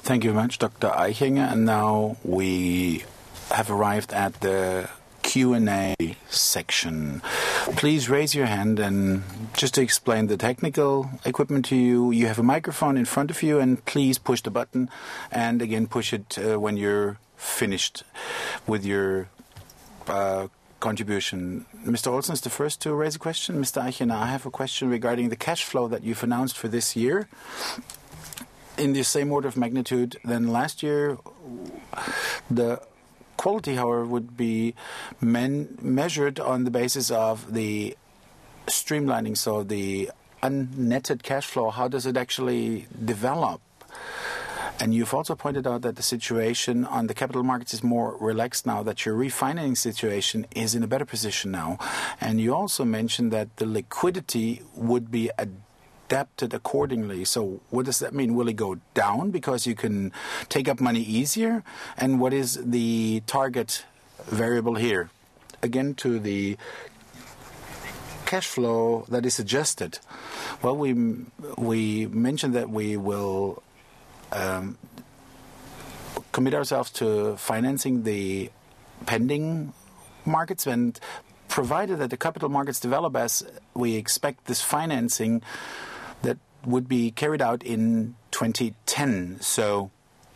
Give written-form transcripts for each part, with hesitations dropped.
Thank you very much, Dr. Eichinger. And now we have arrived at the Q&A section. Please raise your hand, and just to explain the technical equipment to you, you have a microphone in front of you, and please push the button, and again push it when you're finished with your contribution. Mr. Olsen is the first to raise a question. Mr. Eichinger, I have a question regarding the cash flow that you've announced for this year. In the same order of magnitude than last year, the quality, however, would be measured on the basis of the streamlining, so the unnetted cash flow. How does it actually develop? And you've also pointed out that the situation on the capital markets is more relaxed now, that your refinancing situation is in a better position now. And you also mentioned that the liquidity would be adapted accordingly. So what does that mean? Will it go down because you can take up money easier? And what is the target variable here? Again, to the cash flow that is adjusted. Well, we mentioned that we will commit ourselves to financing the pending markets, and provided that the capital markets develop as we expect, this financing that would be carried out in 2010. So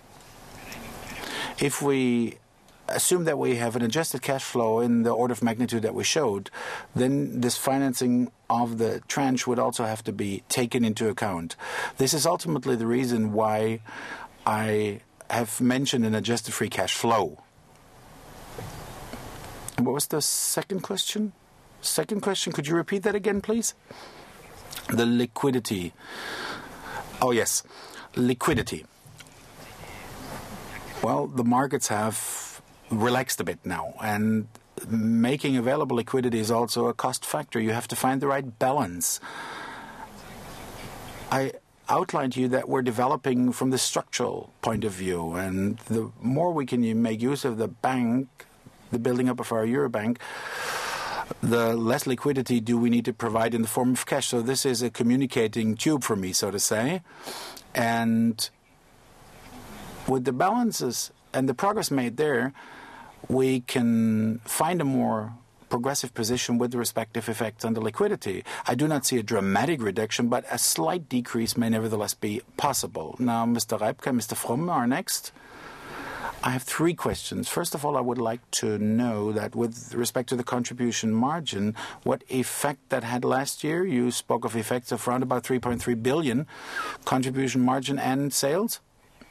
if we assume that we have an adjusted cash flow in the order of magnitude that we showed, then this financing of the tranche would also have to be taken into account. This is ultimately the reason why I have mentioned an adjusted free cash flow. And what was the second question? Could you repeat that again, please? The liquidity. Oh, yes. Liquidity. Well, the markets have relaxed a bit now, and making available liquidity is also a cost factor. You have to find the right balance. I outlined to you that we're developing from the structural point of view, and the more we can make use of the bank, the building up of our Eurobank, the less liquidity do we need to provide in the form of cash. So this is a communicating tube for me, so to say. And with the balances and the progress made there, we can find a more progressive position with the respective effects on the liquidity. I do not see a dramatic reduction, but a slight decrease may nevertheless be possible. Now, Mr. Reibke, Mr. Fromm are next. I have three questions. First of all, I would like to know that with respect to the contribution margin, what effect that had last year. You spoke of effects of around about 3.3 billion contribution margin and sales.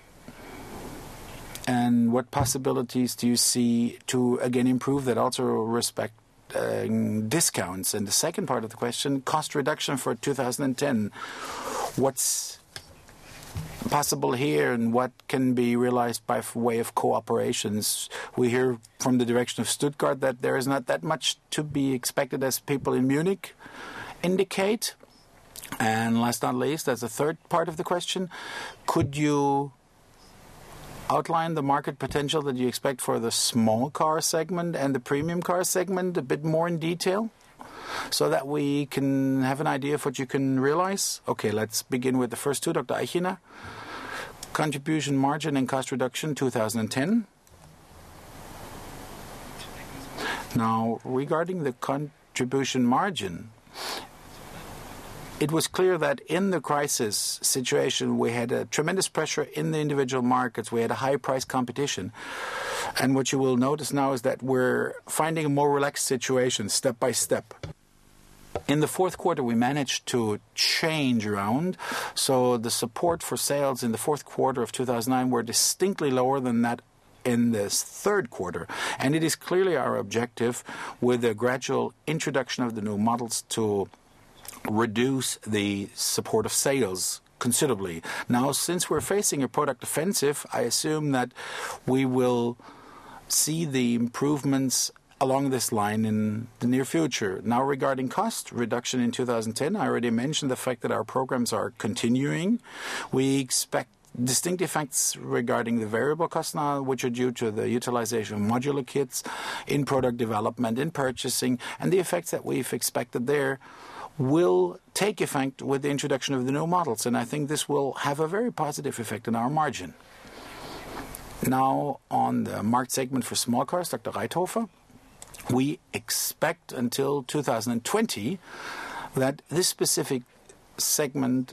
And what possibilities do you see to, again, improve that, also respect discounts? And the second part of the question, cost reduction for 2010. What's possible here, and what can be realized by way of cooperations? We hear from the direction of Stuttgart that there is not that much to be expected, as people in Munich indicate. And last but not least, as a third part of the question, could you outline the market potential that you expect for the small car segment and the premium car segment a bit more in detail, so that we can have an idea of what you can realize? Okay, let's begin with the first two. Dr. Eichinger, contribution margin and cost reduction 2010. Now, regarding the contribution margin, it was clear that in the crisis situation, we had a tremendous pressure in the individual markets. We had a high price competition. And what you will notice now is that we're finding a more relaxed situation step by step. In the fourth quarter, we managed to change around. So the support for sales in the fourth quarter of 2009 were distinctly lower than that in this third quarter. And it is clearly our objective, with the gradual introduction of the new models, to reduce the support of sales considerably. Now, since we're facing a product offensive, I assume that we will see the improvements along this line in the near future. Now, regarding cost reduction in 2010, I already mentioned the fact that our programs are continuing. We expect distinct effects regarding the variable costs now, which are due to the utilization of modular kits in product development, in purchasing, and the effects that we've expected there will take effect with the introduction of the new models. And I think this will have a very positive effect on our margin. Now, on the market segment for small cars, Dr. Reithofer, we expect until 2020 that this specific segment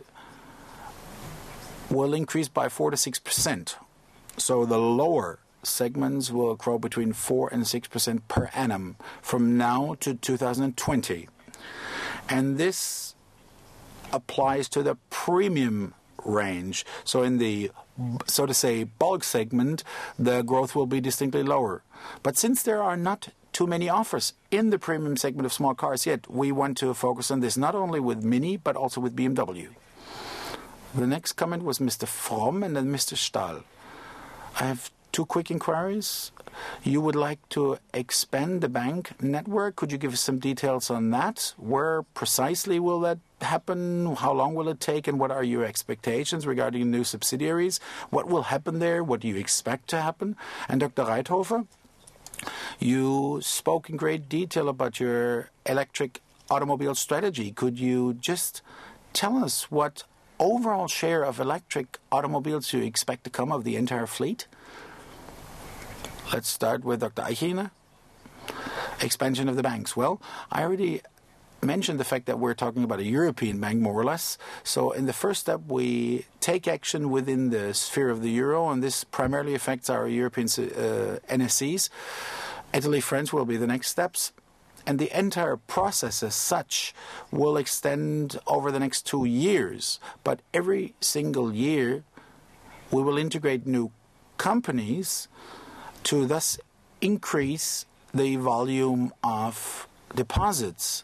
will increase by 4 to 6%. So the lower segments will grow between 4 and 6% per annum from now to 2020. And this applies to the premium range. So in the, so to say, bulk segment, the growth will be distinctly lower. But since there are not too many offers in the premium segment of small cars yet, we want to focus on this not only with Mini, but also with BMW. The next comment was Mr. Fromm and then Mr. Stahl. I have two quick inquiries. You would like to expand the bank network. Could you give us some details on that? Where precisely will that happen? How long will it take? And what are your expectations regarding new subsidiaries? What will happen there? What do you expect to happen? And Dr. Reithofer, you spoke in great detail about your electric automobile strategy. Could you just tell us what overall share of electric automobiles you expect to come of the entire fleet? Let's start with Dr. Eichiner. Expansion of the banks. Well, I already mentioned the fact that we're talking about a European bank, more or less. So in the first step, we take action within the sphere of the euro, and this primarily affects our European NSCs. Italy, France will be the next steps. And the entire process as such will extend over the next 2 years. But every single year, we will integrate new companies to thus increase the volume of deposits.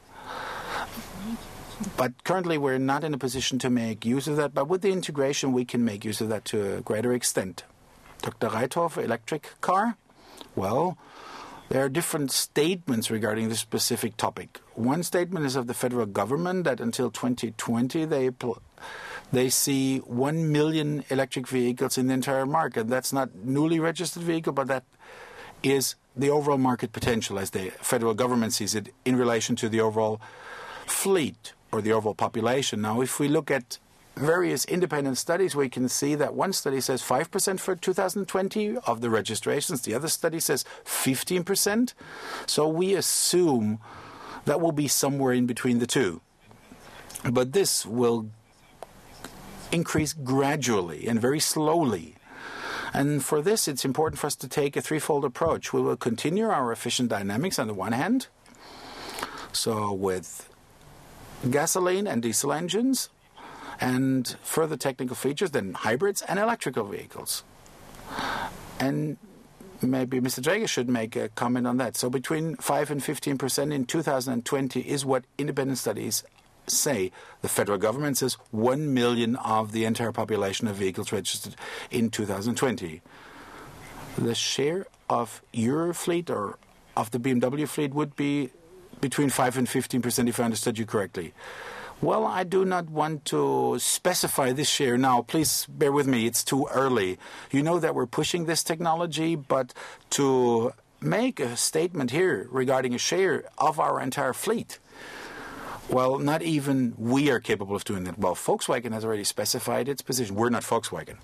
But currently, we're not in a position to make use of that. But with the integration, we can make use of that to a greater extent. Dr. Reithofer, electric car? Well, there are different statements regarding this specific topic. One statement is of the federal government that until 2020 they see 1 million electric vehicles in the entire market. That's not newly registered vehicle, but that is the overall market potential as the federal government sees it in relation to the overall fleet or the overall population. Now, if we look at various independent studies, we can see that one study says 5% for 2020 of the registrations. The other study says 15%. So we assume that will be somewhere in between the two. But this will increase gradually and very slowly. And for this, it's important for us to take a threefold approach. We will continue our efficient dynamics on the one hand, so with gasoline and diesel engines, and further technical features, then hybrids and electrical vehicles. And maybe Mr. Draeger should make a comment on that. So between 5 and 15% in 2020 is what independent studies say. The federal government says 1 million of the entire population of vehicles registered in 2020. The share of your fleet or of the BMW fleet would be between 5 and 15%, if I understood you correctly. Well, I do not want to specify this share now. Please bear with me. It's too early. You know that we're pushing this technology, but to make a statement here regarding a share of our entire fleet, well, not even we are capable of doing that. Well, Volkswagen has already specified its position. We're not Volkswagen.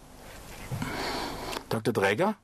Dr. Draeger,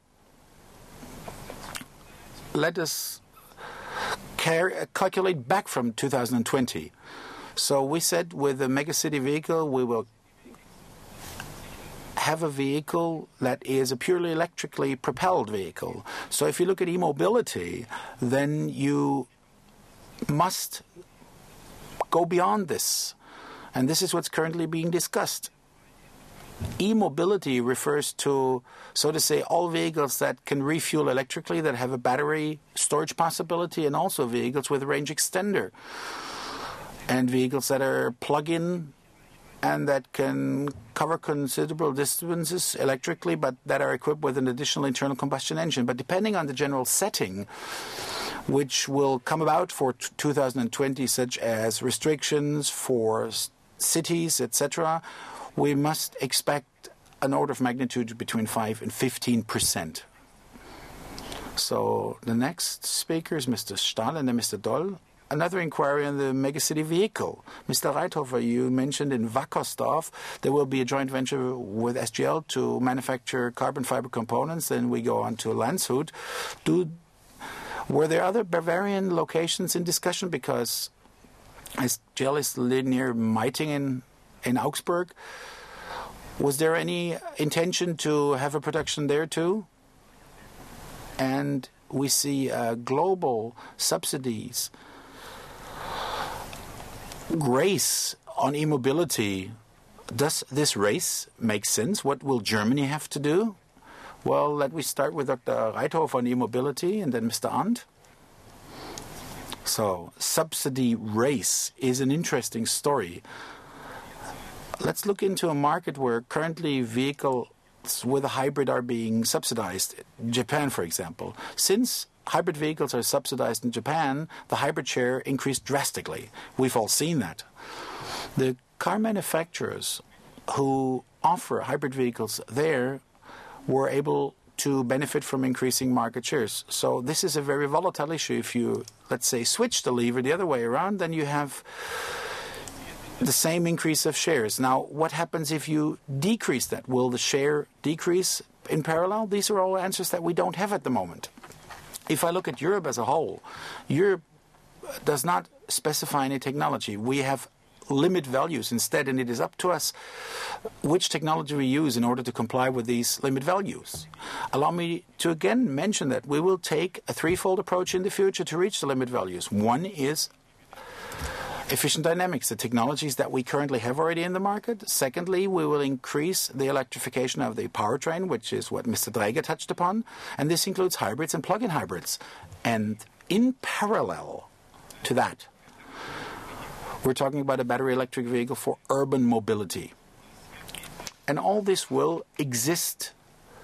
let us calculate back from 2020. So we said with the megacity vehicle, we will have a vehicle that is a purely electrically propelled vehicle. So if you look at e-mobility, then you must go beyond this. And this is what's currently being discussed. E-mobility refers to, so to say, all vehicles that can refuel electrically, that have a battery storage possibility, and also vehicles with a range extender. And vehicles that are plug-in and that can cover considerable distances electrically, but that are equipped with an additional internal combustion engine. But depending on the general setting, which will come about for 2020, such as restrictions for cities, etc., we must expect an order of magnitude between 5 and 15%. So the next speaker is Mr. Stahl and then Mr. Doll. another inquiry on the megacity vehicle. Mr. Reithofer, you mentioned in Wackersdorf there will be a joint venture with SGL to manufacture carbon fiber components. Then we go on to Landshut. Were there other Bavarian locations in discussion? Because SGL is near Meitingen in Augsburg. Was there any intention to have a production there too? And we see global subsidies race on e-mobility. Does this race make sense? What will Germany have to do? Well, let me start with Dr. Reithofer on e-mobility and then Mr. Arndt. So, subsidy race is an interesting story. Let's look into a market where currently vehicles with a hybrid are being subsidized. Japan, for example. Since hybrid vehicles are subsidized in Japan, the hybrid share increased drastically. We've all seen that. The car manufacturers who offer hybrid vehicles there were able to benefit from increasing market shares. So this is a very volatile issue. If you, let's say, switch the lever the other way around, then you have the same increase of shares. Now, what happens if you decrease that? Will the share decrease in parallel? These are all answers that we don't have at the moment. If I look at Europe as a whole, Europe does not specify any technology. We have limit values instead, and it is up to us which technology we use in order to comply with these limit values. Allow me to again mention that we will take a threefold approach in the future to reach the limit values. One is efficient dynamics, the technologies that we currently have already in the market. Secondly, we will increase the electrification of the powertrain, which is what Mr. Dräger touched upon, and this includes hybrids and plug-in hybrids. And in parallel to that, we're talking about a battery electric vehicle for urban mobility. And all this will exist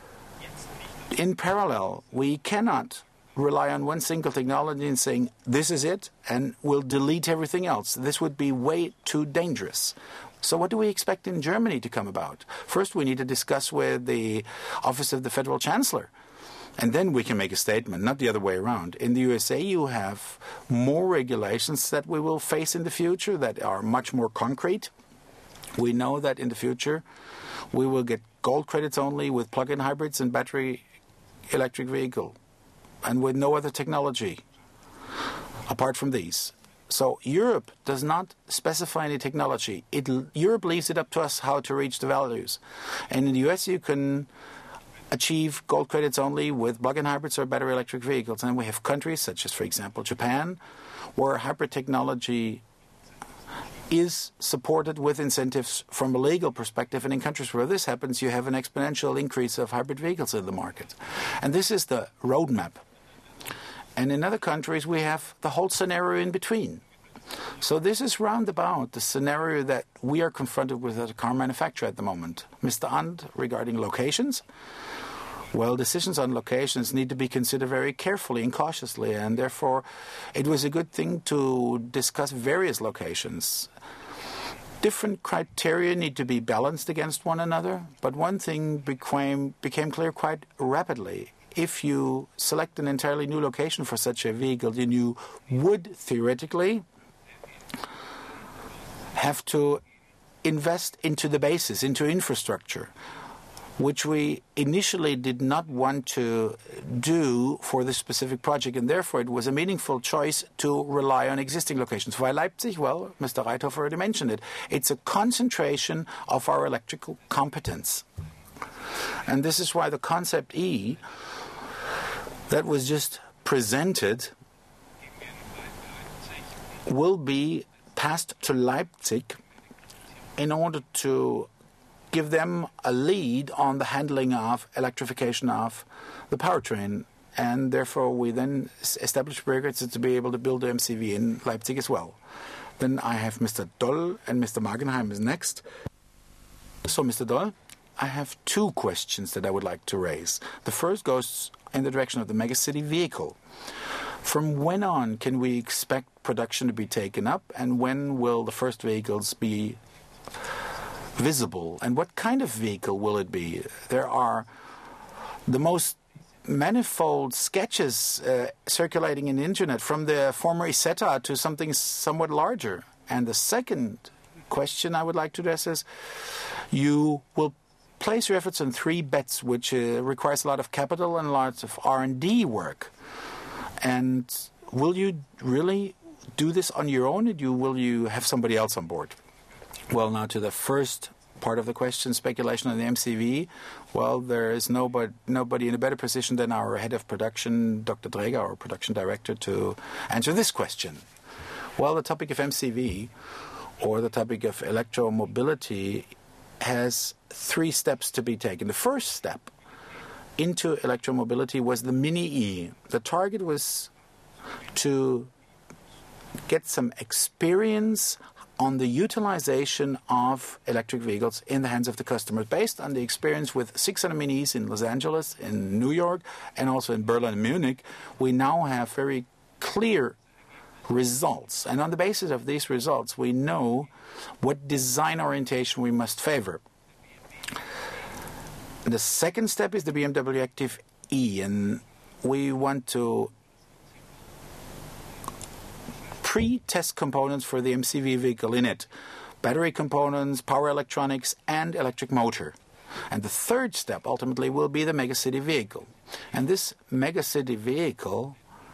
in parallel. We cannot rely on one single technology and saying, this is it, and we'll delete everything else. This would be way too dangerous. So what do we expect in Germany to come about? First, we need to discuss with the Office of the Federal Chancellor. And then we can make a statement, not the other way around. In the USA, you have more regulations that we will face in the future that are much more concrete. We know that in the future, we will get gold credits only with plug-in hybrids and battery electric vehicle, and with no other technology apart from these. So Europe does not specify any technology. Europe leaves it up to us how to reach the values. And in the US, you can achieve gold credits only with plug-in hybrids or battery electric vehicles. And we have countries such as, for example, Japan, where hybrid technology is supported with incentives from a legal perspective. And in countries where this happens, you have an exponential increase of hybrid vehicles in the market. And this is the roadmap. And in other countries, we have the whole scenario in between. So this is roundabout the scenario that we are confronted with as a car manufacturer at the moment. Mr. Arndt, regarding locations, well, decisions on locations need to be considered very carefully and cautiously, and therefore it was a good thing to discuss various locations. Different criteria need to be balanced against one another, but one thing became clear quite rapidly. If you select an entirely new location for such a vehicle, then you would theoretically have to invest into the basis, into infrastructure, which we initially did not want to do for this specific project, and therefore it was a meaningful choice to rely on existing locations. Why Leipzig? Well, Mr. Reithofer already mentioned it. It's a concentration of our electrical competence. And this is why the Concept E that was just presented will be passed to Leipzig in order to give them a lead on the handling of electrification of the powertrain. And therefore, we then establish prerequisites to be able to build the MCV in Leipzig as well. Then I have Mr. Doll and Mr. Magenheim is next. So, Mr. Doll, I have two questions that I would like to raise. The first goes in the direction of the megacity vehicle. From when on can we expect production to be taken up, and when will the first vehicles be visible, and what kind of vehicle will it be? There are the most manifold sketches circulating in the internet, from the former Isetta to something somewhat larger. And the second question I would like to address is, you will place your efforts on 3 bets, which requires a lot of capital and lots of R&D work. And will you really do this on your own, or will you have somebody else on board? Well, now to the first part of the question, speculation on the MCV. Well, there is nobody in a better position than our head of production, Dr. Dräger, our production director, to answer this question. Well, the topic of MCV, or the topic of electromobility, has 3 steps to be taken. The first step into electromobility was the Mini-E. The target was to get some experience on the utilization of electric vehicles in the hands of the customers, based on the experience with 600 Minis in Los Angeles, in New York, and also in Berlin and Munich. We now have very clear results. And on the basis of these results, we know what design orientation we must favor. The second step is the BMW Active E, and we want to pre-test components for the MCV vehicle in it: battery components, power electronics, and electric motor. And the third step ultimately will be the megacity vehicle. And this megacity vehicle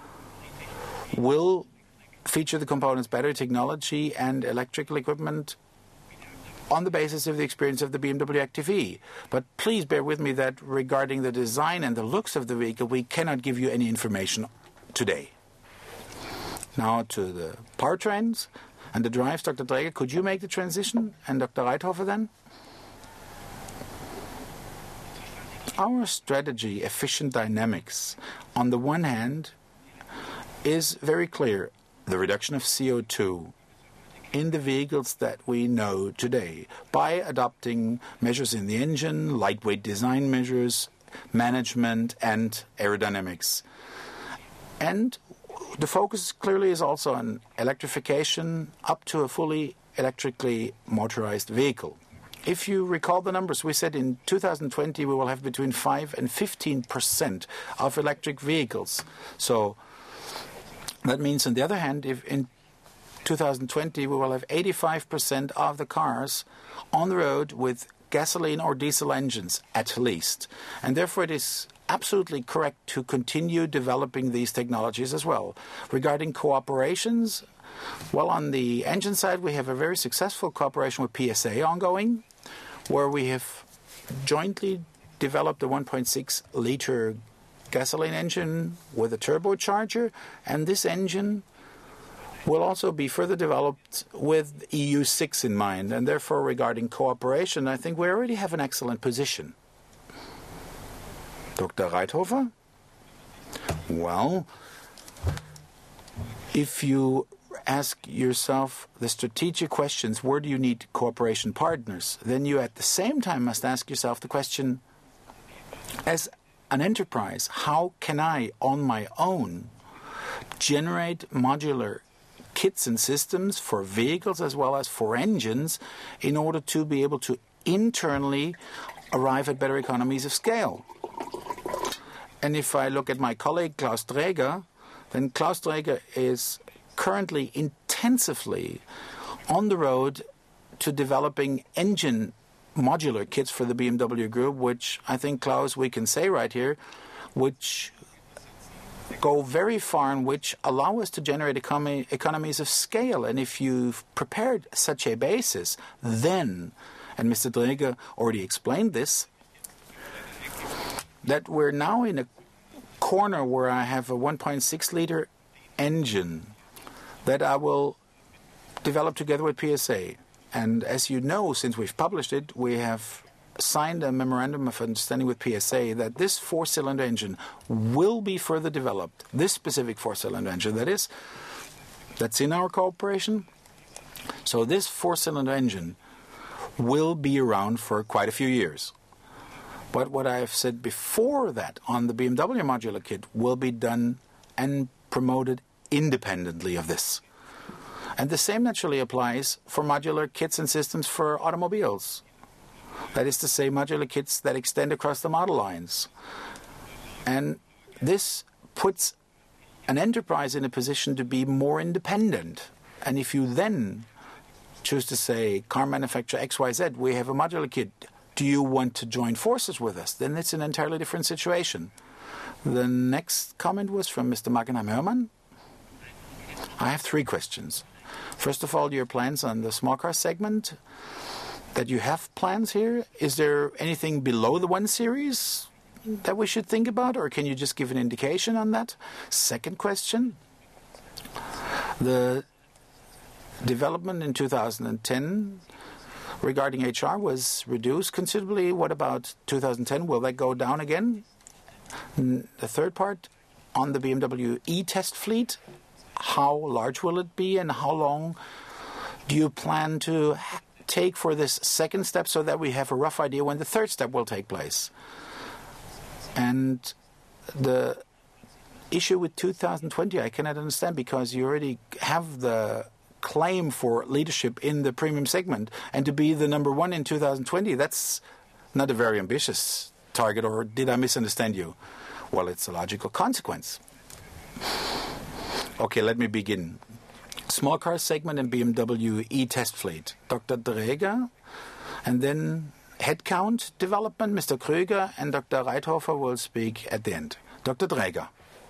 will feature the components battery technology and electrical equipment on the basis of the experience of the BMW Active E. But please bear with me that regarding the design and the looks of the vehicle, we cannot give you any information today. Now to the powertrains and the drives. Dr. Dräger, could you make the transition? And Dr. Reithofer then? Our strategy, Efficient Dynamics, on the one hand, is very clear: the reduction of CO2 in the vehicles that we know today, by adopting measures in the engine, lightweight design measures, management, and aerodynamics. And the focus clearly is also on electrification up to a fully electrically motorized vehicle. If you recall the numbers, we said in 2020 we will have between 5 and 15% of electric vehicles. So that means, on the other hand, if in 2020 we will have 85% of the cars on the road with gasoline or diesel engines, at least. And therefore it is absolutely correct to continue developing these technologies as well. Regarding cooperations, well, on the engine side, we have a very successful cooperation with PSA ongoing, where we have jointly developed a 1.6-liter gasoline engine with a turbocharger, and this engine will also be further developed with EU6 in mind. And therefore, regarding cooperation, I think we already have an excellent position. Dr. Reithofer? Well, if you ask yourself the strategic questions, where do you need cooperation partners, then you at the same time must ask yourself the question, as an enterprise, how can I, on my own, generate modular kits and systems for vehicles as well as for engines in order to be able to internally arrive at better economies of scale? And if I look at my colleague Klaus Dräger, then Klaus Dräger is currently intensively on the road to developing engine modular kits for the BMW Group, which I think, Klaus, we can say right here, which go very far and which allow us to generate economies of scale. And if you've prepared such a basis, then, and Mr. Dräger already explained this, that we're now in a corner where I have a 1.6-liter engine that I will develop together with PSA. And as you know, since we've published it, we have signed a memorandum of understanding with PSA that this 4-cylinder engine will be further developed. This specific 4-cylinder engine, that's in our cooperation. So this 4-cylinder engine will be around for quite a few years. But what I have said before that on the BMW modular kit will be done and promoted independently of this. And the same naturally applies for modular kits and systems for automobiles. That is to say, modular kits that extend across the model lines. And this puts an enterprise in a position to be more independent. And if you then choose to say, car manufacturer XYZ, we have a modular kit, do you want to join forces with us? Then it's an entirely different situation. The next comment was from Mr. Magenheim-Hörmann. I have 3 questions. First of all, your plans on the small car segment, that you have plans here. Is there anything below the 1 Series that we should think about, or can you just give an indication on that? Second question, the development in 2010 regarding HR was reduced considerably. What about 2010? Will that go down again? The third part, on the BMW e-test fleet, how large will it be and how long do you plan to take for this second step so that we have a rough idea when the third step will take place? And the issue with 2020, I cannot understand, because you already have the claim for leadership in the premium segment, and to be the number 1 in 2020, that's not a very ambitious target, or did I misunderstand you? Well, it's a logical consequence. Okay, let me begin. Small car segment and BMW e-test fleet. Dr. Dräger, and then headcount development, Mr. Krüger, and Dr. Reithofer will speak at the end. Dr. Dräger.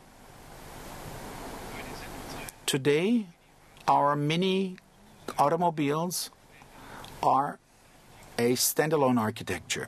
Today, our mini automobiles are a standalone architecture.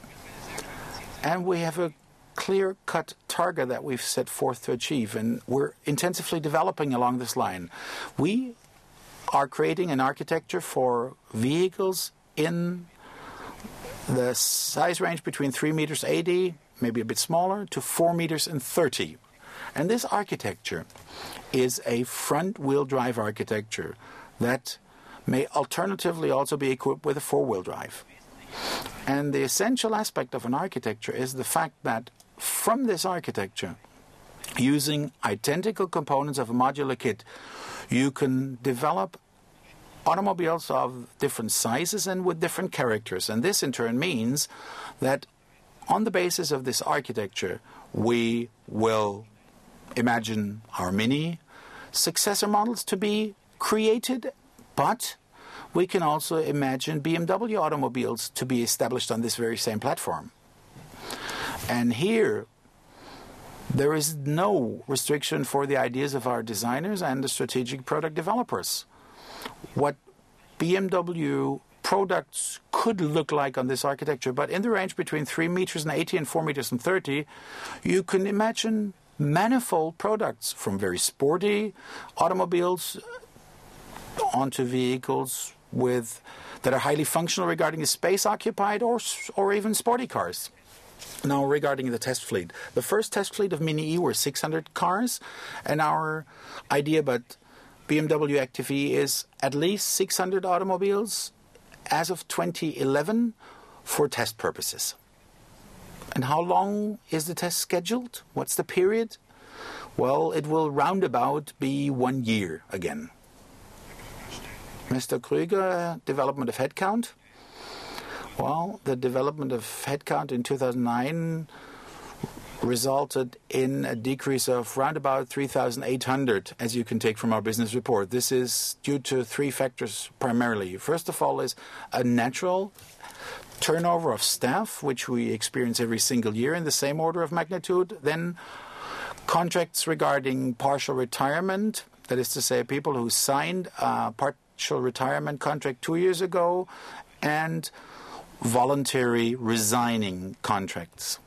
And we have a clear-cut target that we've set forth to achieve, and we're intensively developing along this line. We are creating an architecture for vehicles in the size range between 3.80 meters, maybe a bit smaller, to 4.30 meters. And this architecture is a front-wheel drive architecture that may alternatively also be equipped with a 4-wheel drive. And the essential aspect of an architecture is the fact that from this architecture, using identical components of a modular kit, you can develop automobiles of different sizes and with different characters. And this in turn means that on the basis of this architecture, we will imagine our mini successor models to be created, but we can also imagine BMW automobiles to be established on this very same platform. And here, there is no restriction for the ideas of our designers and the strategic product developers. What BMW products could look like on this architecture, but in the range between 3.80 meters and 4.30 meters, you can imagine manifold products, from very sporty automobiles onto vehicles that are highly functional regarding the space occupied, or even sporty cars. Now, regarding the test fleet, the first test fleet of Mini E were 600 cars, and our idea about BMW Active E is at least 600 automobiles as of 2011 for test purposes. And how long is the test scheduled? What's the period? Well, it will roundabout be 1 year again. Mr. Krüger, development of headcount. Well, the development of headcount in 2009 resulted in a decrease of roundabout 3,800, as you can take from our business report. This is due to 3 factors primarily. First of all is a natural turnover of staff, which we experience every single year in the same order of magnitude. Then contracts regarding partial retirement, that is to say, people who signed a partial retirement contract 2 years ago, and voluntary resigning contracts.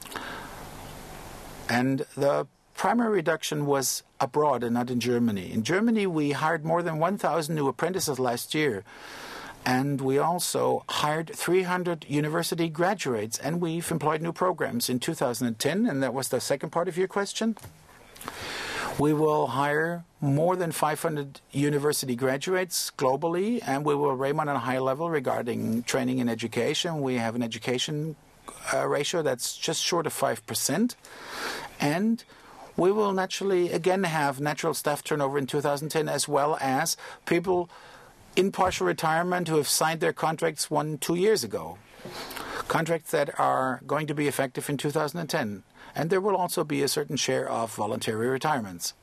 And the primary reduction was abroad and not in Germany. In Germany, we hired more than 1,000 new apprentices last year. And we also hired 300 university graduates, and we've employed new programs in 2010, and that was the second part of your question. We will hire more than 500 university graduates globally, and we will remain on a high level regarding training and education. We have an education ratio that's just short of 5%. And we will naturally, again, have natural staff turnover in 2010, as well as people in partial retirement who have signed their contracts 1-2 years ago. contracts that are going to be effective in 2010. And there will also be a certain share of voluntary retirements.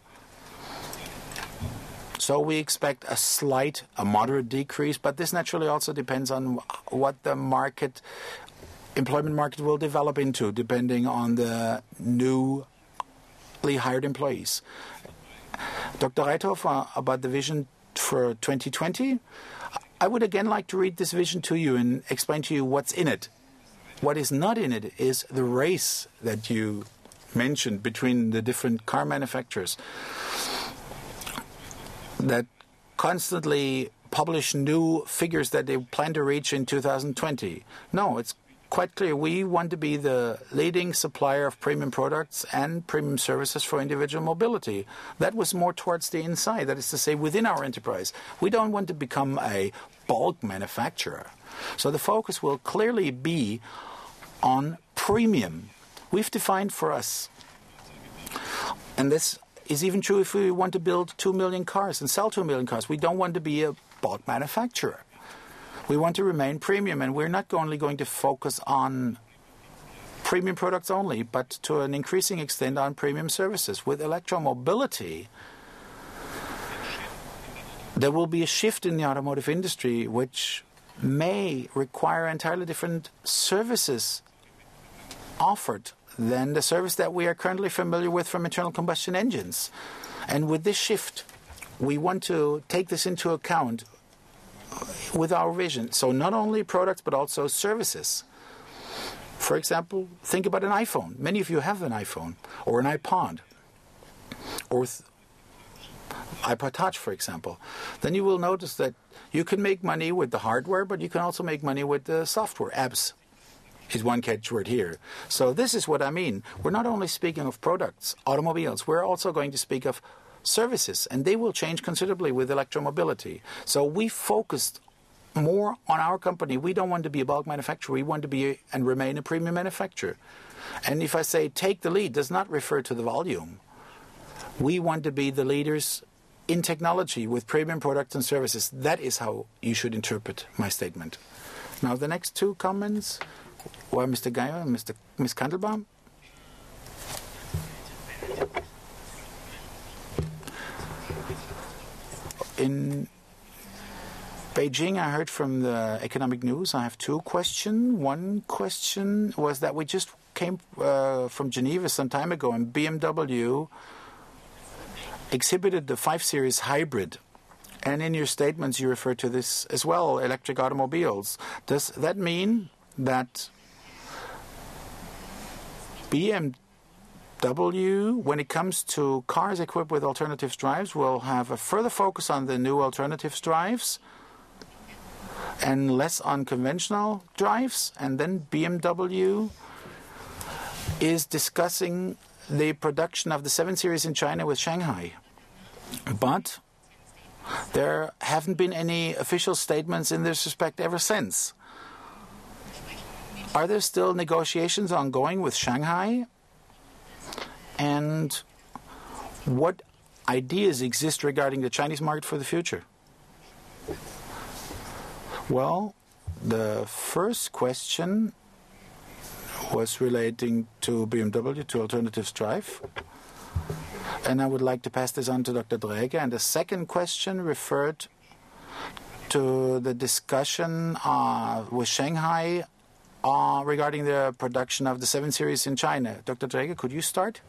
So we expect a moderate decrease, but this naturally also depends on what the employment market will develop into, depending on the newly hired employees. Dr. Reithofer, about the vision for 2020, I would again like to read this vision to you and explain to you what's in it. What is not in it is the race that you mentioned between the different car manufacturers that constantly publish new figures that they plan to reach in 2020. No, it's quite clear. We want to be the leading supplier of premium products and premium services for individual mobility. That was more towards the inside, that is to say, within our enterprise. We don't want to become a bulk manufacturer. So the focus will clearly be on premium. We've defined for us, and this is even true if we want to build 2 million cars and sell 2 million cars. We don't want to be a bulk manufacturer. We want to remain premium, and we're not only going to focus on premium products only, but to an increasing extent on premium services. With electromobility, there will be a shift in the automotive industry which may require entirely different services offered than the service that we are currently familiar with from internal combustion engines. And with this shift, we want to take this into account with our vision. So not only products, but also services. For example, think about an iPhone. Many of you have an iPhone, or an iPod, or iPod Touch, for example. Then you will notice that you can make money with the hardware, but you can also make money with the software. Apps is one catchword here. So this is what I mean. We're not only speaking of products, automobiles, we're also going to speak of services, and they will change considerably with electromobility. So we focused more on our company. We don't want to be a bulk manufacturer. We want to be and remain a premium manufacturer. And if I say take the lead, does not refer to the volume. We want to be the leaders in technology with premium products and services. That is how you should interpret my statement. Now, the next two comments were Mr. Geyer and Ms. Kandelbaum. In Beijing, I heard from the economic news. I have two questions. One question was that we just came from Geneva some time ago, and BMW exhibited the 5 Series hybrid. And in your statements, you refer to this as well, electric automobiles. Does that mean that BMW, when it comes to cars equipped with alternative drives, will have a further focus on the new alternative drives and less on conventional drives? And then BMW is discussing the production of the 7 Series in China with Shanghai. But there haven't been any official statements in this respect ever since. Are there still negotiations ongoing with Shanghai? And what ideas exist regarding the Chinese market for the future? Well, the first question was relating to BMW, to alternative drive. And I would like to pass this on to Dr. Dräger. And the second question referred to the discussion with Shanghai regarding the production of the 7 Series in China. Dr. Dräger, could you start?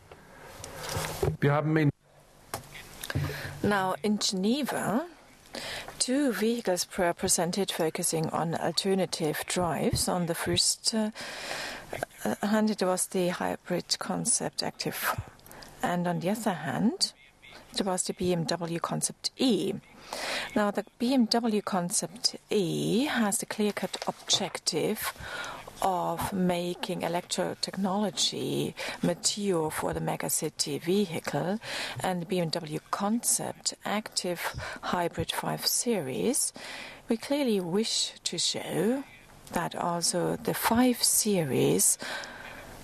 Now, in Geneva, 2 vehicles were presented focusing on alternative drives. On the first hand, it was the hybrid concept Active. And on the other hand, it was the BMW Concept E. Now, the BMW Concept E has the clear-cut objective of making electro-technology mature for the megacity vehicle, and the BMW Concept Active Hybrid 5 Series, we clearly wish to show that also the 5 Series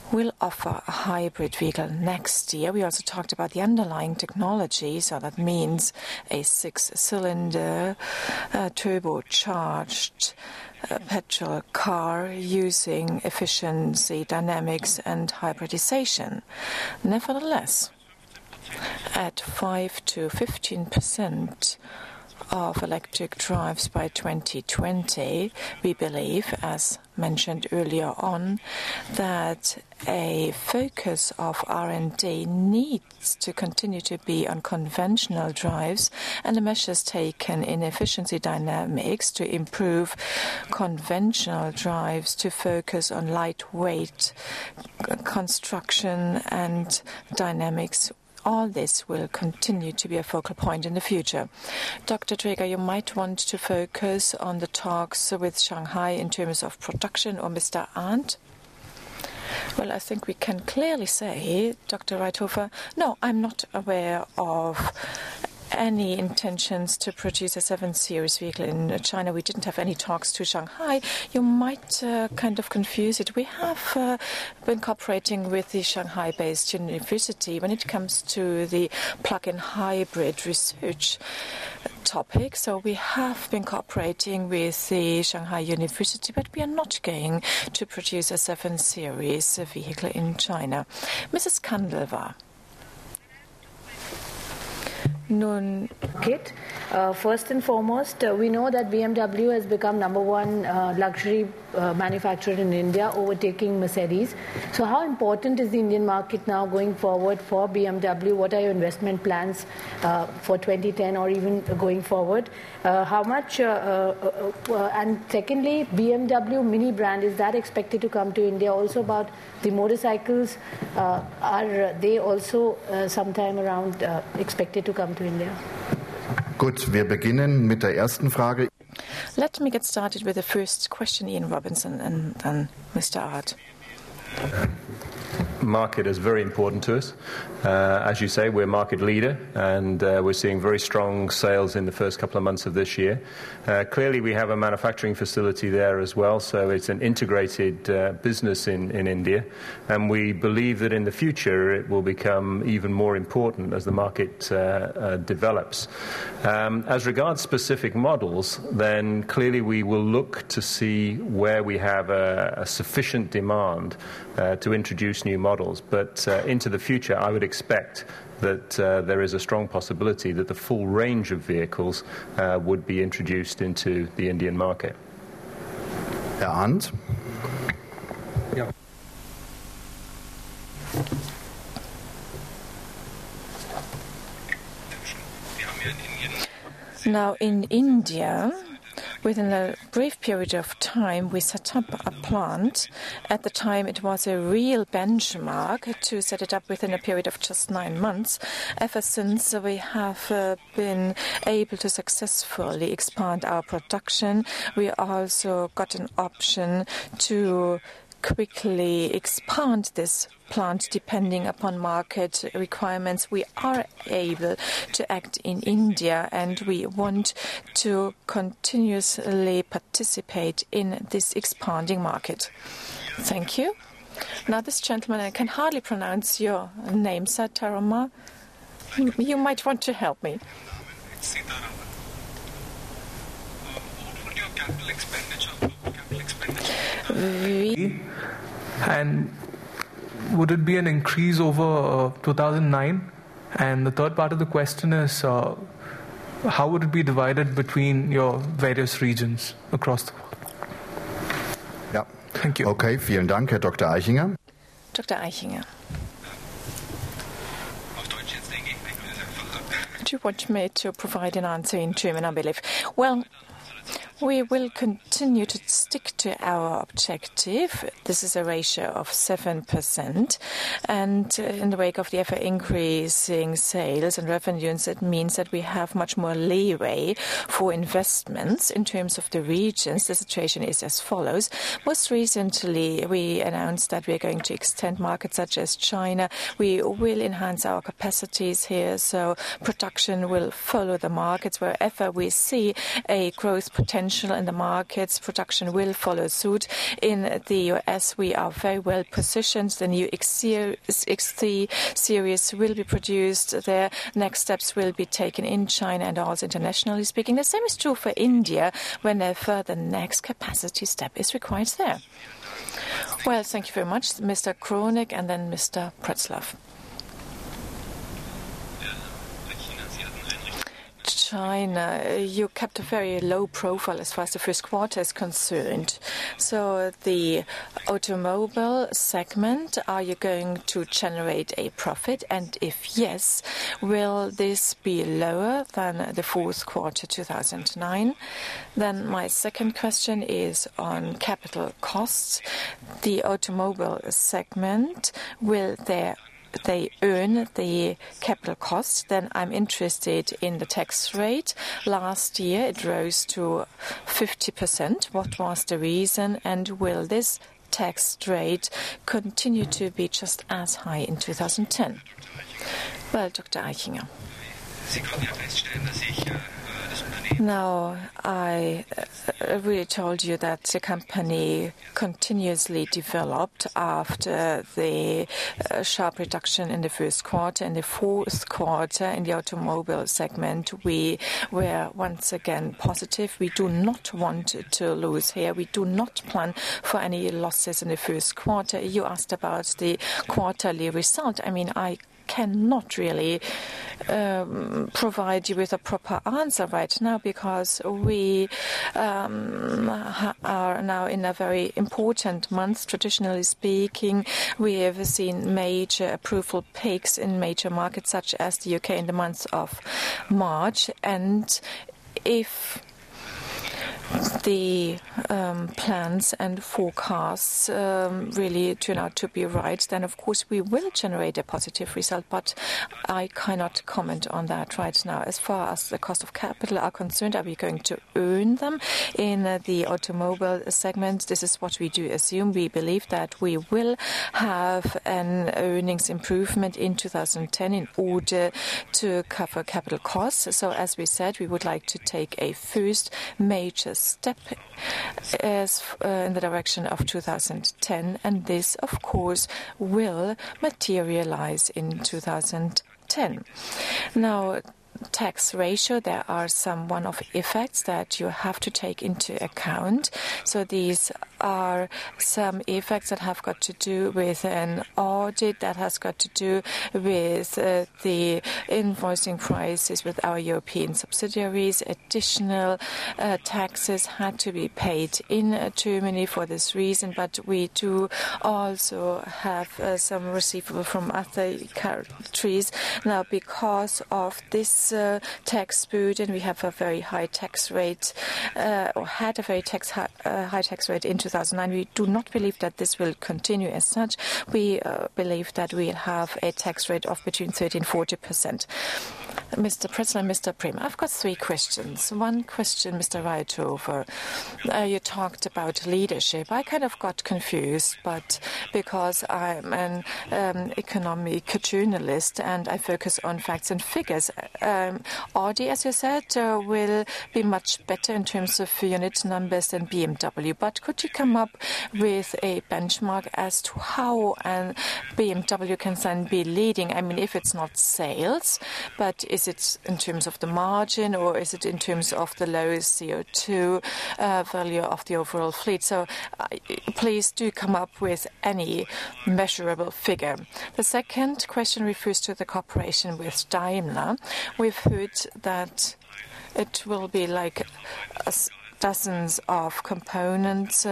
will offer a hybrid vehicle next year. We also talked about the underlying technology, so that means a 6-cylinder, turbocharged petrol car using efficiency, dynamics and hybridization. Nevertheless, at 5 to 15% of electric drives by 2020, we believe, as mentioned earlier on, that a focus of R&D needs to continue to be on conventional drives, and the measures taken in efficiency dynamics to improve conventional drives to focus on lightweight construction and dynamics. All this will continue to be a focal point in the future. Dr. Traeger, you might want to focus on the talks with Shanghai in terms of production, or Mr. Arndt? Well, I think we can clearly say, Dr. Reithofer, no, I'm not aware of any intentions to produce a 7 Series vehicle in China. We didn't have any talks to Shanghai. You might kind of confuse it. We have been cooperating with the Shanghai-based university when it comes to the plug-in hybrid research topic. So we have been cooperating with the Shanghai University, but we are not going to produce a 7 Series vehicle in China. Mrs. Kandelwar. First and foremost, we know that BMW has become #1 luxury manufacturer in India, overtaking Mercedes. So how important is the Indian market now going forward for BMW? What are your investment plans for 2010 or even going forward? How much? And secondly, BMW Mini brand, is that expected to come to India? Also about the motorcycles, are they also sometime around expected to come to India? Gut, wir beginnen mit der ersten Frage. Let me get started with the first question, Ian Robinson, and then Mr. Arndt. Market is very important to us. As you say, we're market leader, and we're seeing very strong sales in the first couple of months of this year. Clearly, we have a manufacturing facility there as well, so it's an integrated business in India, and we believe that in the future it will become even more important as the market develops. As regards specific models, then clearly we will look to see where we have a sufficient demand to introduce new models. But into the future, I would expect that there is a strong possibility that the full range of vehicles would be introduced into the Indian market. Herr Arndt? Ja. Now, in India, within a brief period of time, we set up a plant. At the time, it was a real benchmark to set it up within a period of just 9 months. Ever since, we have been able to successfully expand our production. We also got an option to quickly expand this plant depending upon market requirements. We are able to act in India, and we want to continuously participate in this expanding market. Thank you. Now, this gentleman, I can hardly pronounce your name, Sir Tarama. You might want to help me. And would it be an increase over 2009? And the third part of the question is, how would it be divided between your various regions across the world? Ja. Thank you. Okay, vielen Dank, Herr Dr. Eichinger. Dr. Eichinger. Do you want me to provide an answer in German, I believe? Well, we will continue to stick to our objective. This is a ratio of 7%. And in the wake of the ever-increasing sales and revenues, it means that we have much more leeway for investments. In terms of the regions, the situation is as follows. Most recently, we announced that we are going to extend markets such as China. We will enhance our capacities here, so production will follow the markets wherever we see a growth potential potential in the markets. Production will follow suit. In the US, we are very well positioned. The new X3 series will be produced there. Next steps will be taken in China and also internationally speaking. The same is true for India whenever the next capacity step is required there. Well, thank you very much, Mr. Kronig, and then Mr. Pretzlaff. China, you kept a very low profile as far as the first quarter is concerned. So the automobile segment, are you going to generate a profit? And if yes, will this be lower than the fourth quarter 2009? Then my second question is on capital costs. The automobile segment, will they earn the capital cost? Then I'm interested in the tax rate. Last year it rose to 50%. What was the reason? And will this tax rate continue to be just as high in 2010? Well, Dr. Eichinger. Now, I really told you that the company continuously developed after the sharp reduction in the first quarter. In the fourth quarter, in the automobile segment, we were once again positive. We do not want to lose here. We do not plan for any losses in the first quarter. You asked about the quarterly result. I mean, I cannot really provide you with a proper answer right now because we are now in a very important month. Traditionally speaking, we have seen major approval peaks in major markets such as the UK in the month of March. And if the plans and forecasts really turn out to be right, then of course we will generate a positive result, but I cannot comment on that right now. As far as the cost of capital are concerned, are we going to earn them in the automobile segment? This is what we do assume. We believe that we will have an earnings improvement in 2010 in order to cover capital costs. So as we said, we would like to take a first major step in the direction of 2010, and this, of course, will materialize in 2010. Now, tax ratio, there are some one-off effects that you have to take into account. So these are some effects that have got to do with an audit, that has got to do with the invoicing prices with our European subsidiaries. Additional taxes had to be paid in Germany for this reason, but we do also have some receivable from other countries. Now, because of this tax burden, we have a very high tax rate, or had a very high tax rate in 2009. We do not believe that this will continue as such. We believe that we'll have a tax rate of between 30 and 40%. Mr. President, Mr. Prem, I've got three questions. One question, Mr. Reithofer. You talked about leadership. I kind of got confused, but because I'm an economic journalist and I focus on facts and figures, Audi, as you said, will be much better in terms of unit numbers than BMW. But could you come up with a benchmark as to how BMW can then be leading? I mean, if it's not sales, but is it in terms of the margin, or is it in terms of the lowest CO2 value of the overall fleet? So please do come up with any measurable figure. The second question refers to the cooperation with Daimler. We've heard that it will be like dozens of components,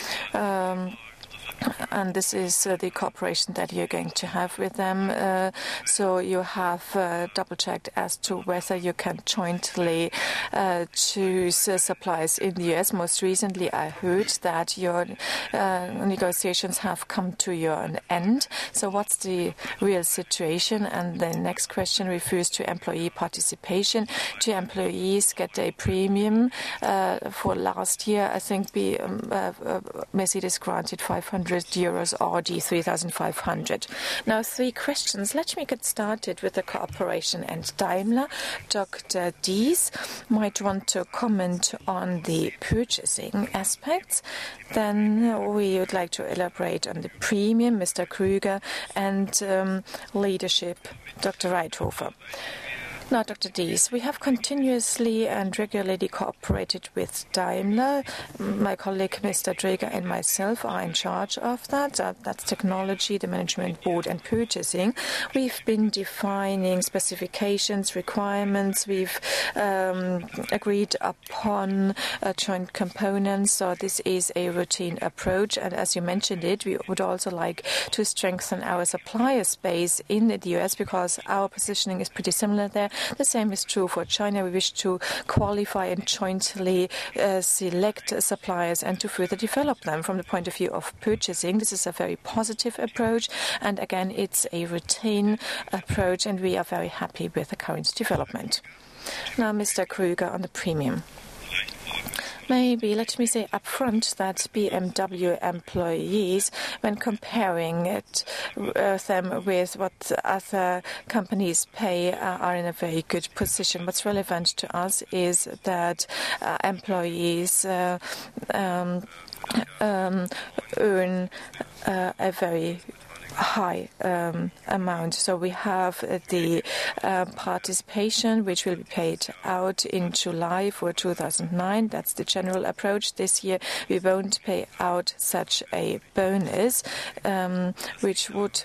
and this is the cooperation that you're going to have with them. So you have double-checked as to whether you can jointly choose suppliers in the US. Most recently, I heard that your negotiations have come to an end. So what's the real situation? And the next question refers to employee participation. Do employees get a premium? For last year, I think Mercedes granted 500 €3,500 or the 3,500. Now, 3 questions. Let me get started with the cooperation and Daimler. Dr. Diess might want to comment on the purchasing aspects. Then we would like to elaborate on the premium, Mr. Krüger, and leadership, Dr. Reithofer. Now, Dr. Diess, we have continuously and regularly cooperated with Daimler. My colleague, Mr. Draeger, and myself are in charge of that. That's technology, the management board, and purchasing. We've been defining specifications, requirements. We've agreed upon joint components. So this is a routine approach. And as you mentioned it, we would also like to strengthen our supplier space in the US because our positioning is pretty similar there. The same is true for China. We wish to qualify and jointly select suppliers and to further develop them from the point of view of purchasing. This is a very positive approach. And again, it's a routine approach, and we are very happy with the current development. Now, Mr. Krüger, on the premium. Maybe let me say up front that BMW employees, when comparing them with what other companies pay, are in a very good position. What's relevant to us is that employees earn a very high amount. So we have the participation, which will be paid out in July for 2009. That's the general approach. This year we won't pay out such a bonus, which would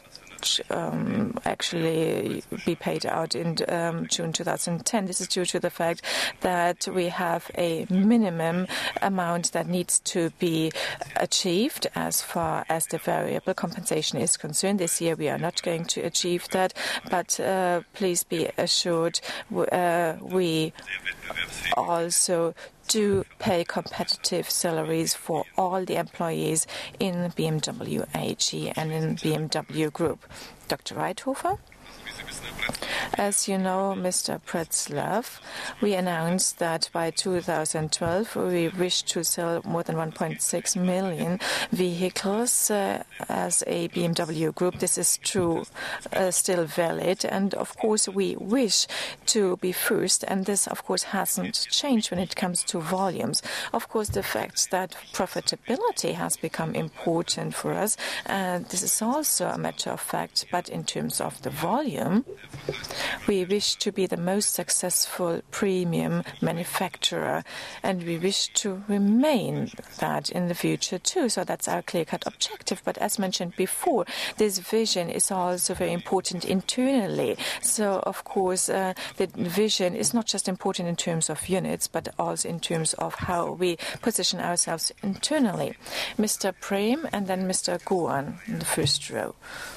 actually be paid out in June 2010. This is due to the fact that we have a minimum amount that needs to be achieved as far as the variable compensation is concerned. This year we are not going to achieve that, but please be assured we also do pay competitive salaries for all the employees in BMW AG and in BMW Group. Dr. Reithofer? As you know, Mr. Pretzlaff, we announced that by 2012 we wish to sell more than 1.6 million vehicles as a BMW Group. This is true, still valid, and of course we wish to be first, and this of course hasn't changed when it comes to volumes. Of course, the fact that profitability has become important for us, this is also a matter of fact, but in terms of the volume, we wish to be the most successful premium manufacturer, and we wish to remain that in the future too. So that's our clear-cut objective. But as mentioned before, this vision is also very important internally. So, of course, the vision is not just important in terms of units, but also in terms of how we position ourselves internally. Mr. Prem and then Mr. Guan in the first row.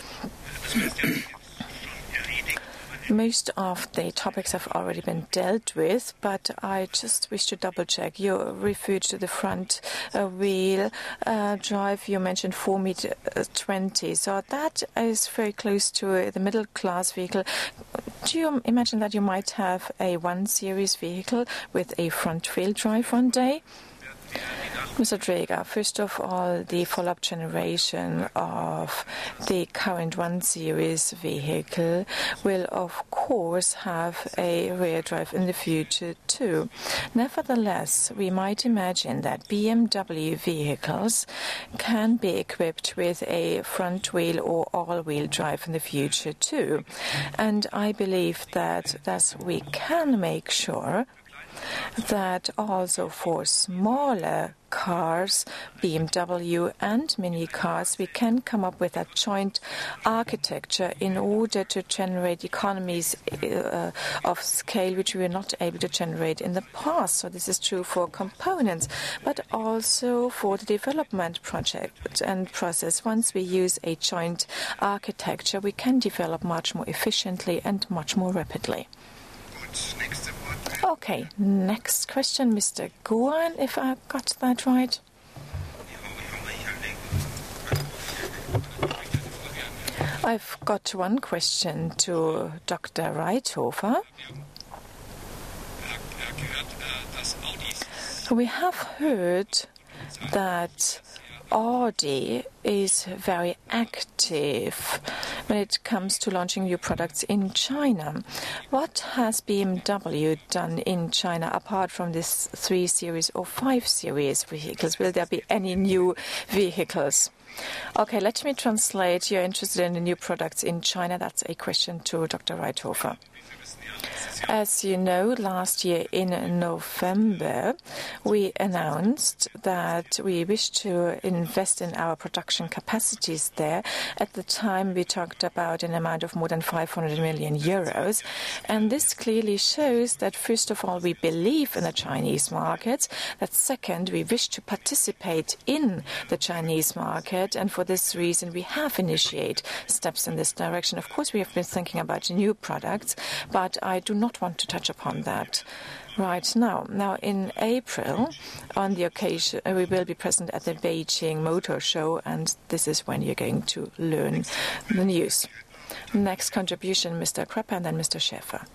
Most of the topics have already been dealt with, but I just wish to double-check. You referred to the front wheel drive. You mentioned 4.20 meters. So that is very close to the middle-class vehicle. Do you imagine that you might have a 1 Series vehicle with a front-wheel drive one day? Mr. Draeger, first of all, the follow-up generation of the current 1 Series vehicle will, of course, have a rear drive in the future too. Nevertheless, we might imagine that BMW vehicles can be equipped with a front-wheel or all-wheel drive in the future too. And I believe that thus we can make sure that also for smaller cars, BMW and mini cars, we can come up with a joint architecture in order to generate economies of scale which we were not able to generate in the past. So this is true for components, but also for the development project and process. Once we use a joint architecture, we can develop much more efficiently and much more rapidly. Okay, next question, Mr. Guan, if I got that right. I've got one question to Dr. Reithofer. We have heard that Audi is very active when it comes to launching new products in China. What has BMW done in China apart from this 3 Series or 5 Series vehicles? Will there be any new vehicles? Okay, let me translate. You're interested in the new products in China. That's a question to Dr. Reithofer. As you know, last year in November, we announced that we wish to invest in our production capacities there. At the time, we talked about an amount of more than 500 million euros. And this clearly shows that, first of all, we believe in the Chinese market. That second, we wish to participate in the Chinese market. And for this reason, we have initiated steps in this direction. Of course, we have been thinking about new products, but I do not want to touch upon that right now. Now, in April, on the occasion, we will be present at the Beijing Motor Show, and this is when you're going to learn the news. Next contribution, Mr. Krapper, and then Mr. Schäfer.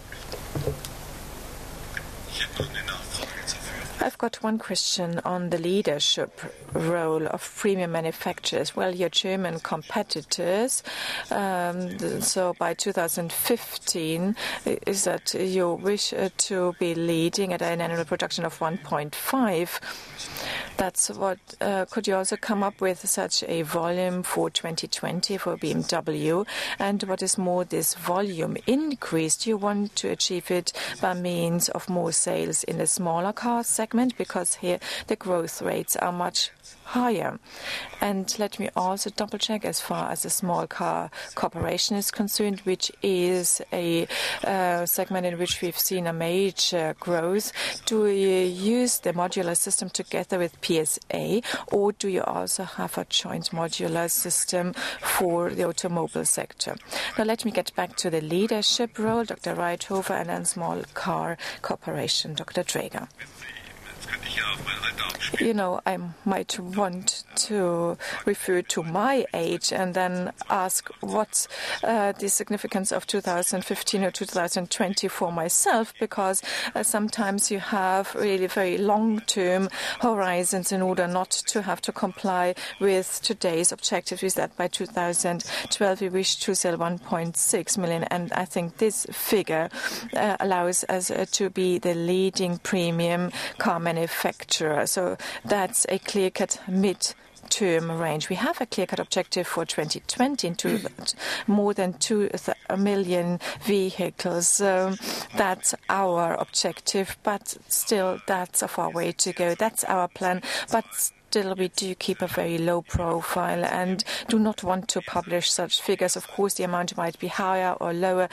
I've got one question on the leadership role of premium manufacturers. Well, your German competitors, so by 2015, is that you wish to be leading at an annual production of 1.5. That's what, could you also come up with such a volume for 2020 for BMW? And what is more, this volume increase, do you want to achieve it by means of more sales in the smaller car segment? Because here the growth rates are much higher. And let me also double check as far as the small car corporation is concerned, which is a segment in which we've seen a major growth. Do you use the modular system together with PSA, or do you also have a joint modular system for the automobile sector? Now let me get back to the leadership role, Dr. Reithofer, and then small car corporation, Dr. Traeger. You know, I might want to refer to my age and then ask what's the significance of 2015 or 2020 for myself, because sometimes you have really very long-term horizons in order not to have to comply with today's objectives. Is that by 2012 we wish to sell 1.6 million, and I think this figure allows us to be the leading premium car manufacturer. So that's a clear-cut mid-term range. We have a clear-cut objective for 2020 to more than 2 million vehicles. That's our objective, but still that's a far way to go. That's our plan, but still, we do keep a very low profile and do not want to publish such figures. Of course, the amount might be higher or lower.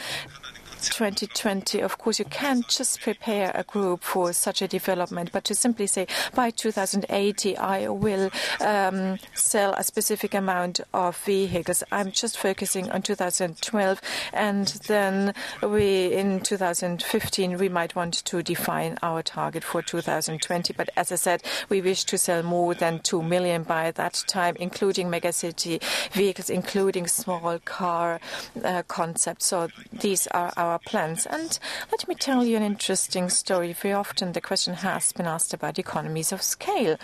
2020, of course, you can't just prepare a group for such a development, but to simply say by 2080 I will sell a specific amount of vehicles. I'm just focusing on 2012, and then in 2015 we might want to define our target for 2020. But as I said, we wish to sell more than 2 million by that time, including megacity vehicles, including small car concepts. So these are our plans. And let me tell you an interesting story. Very often the question has been asked about economies of scale.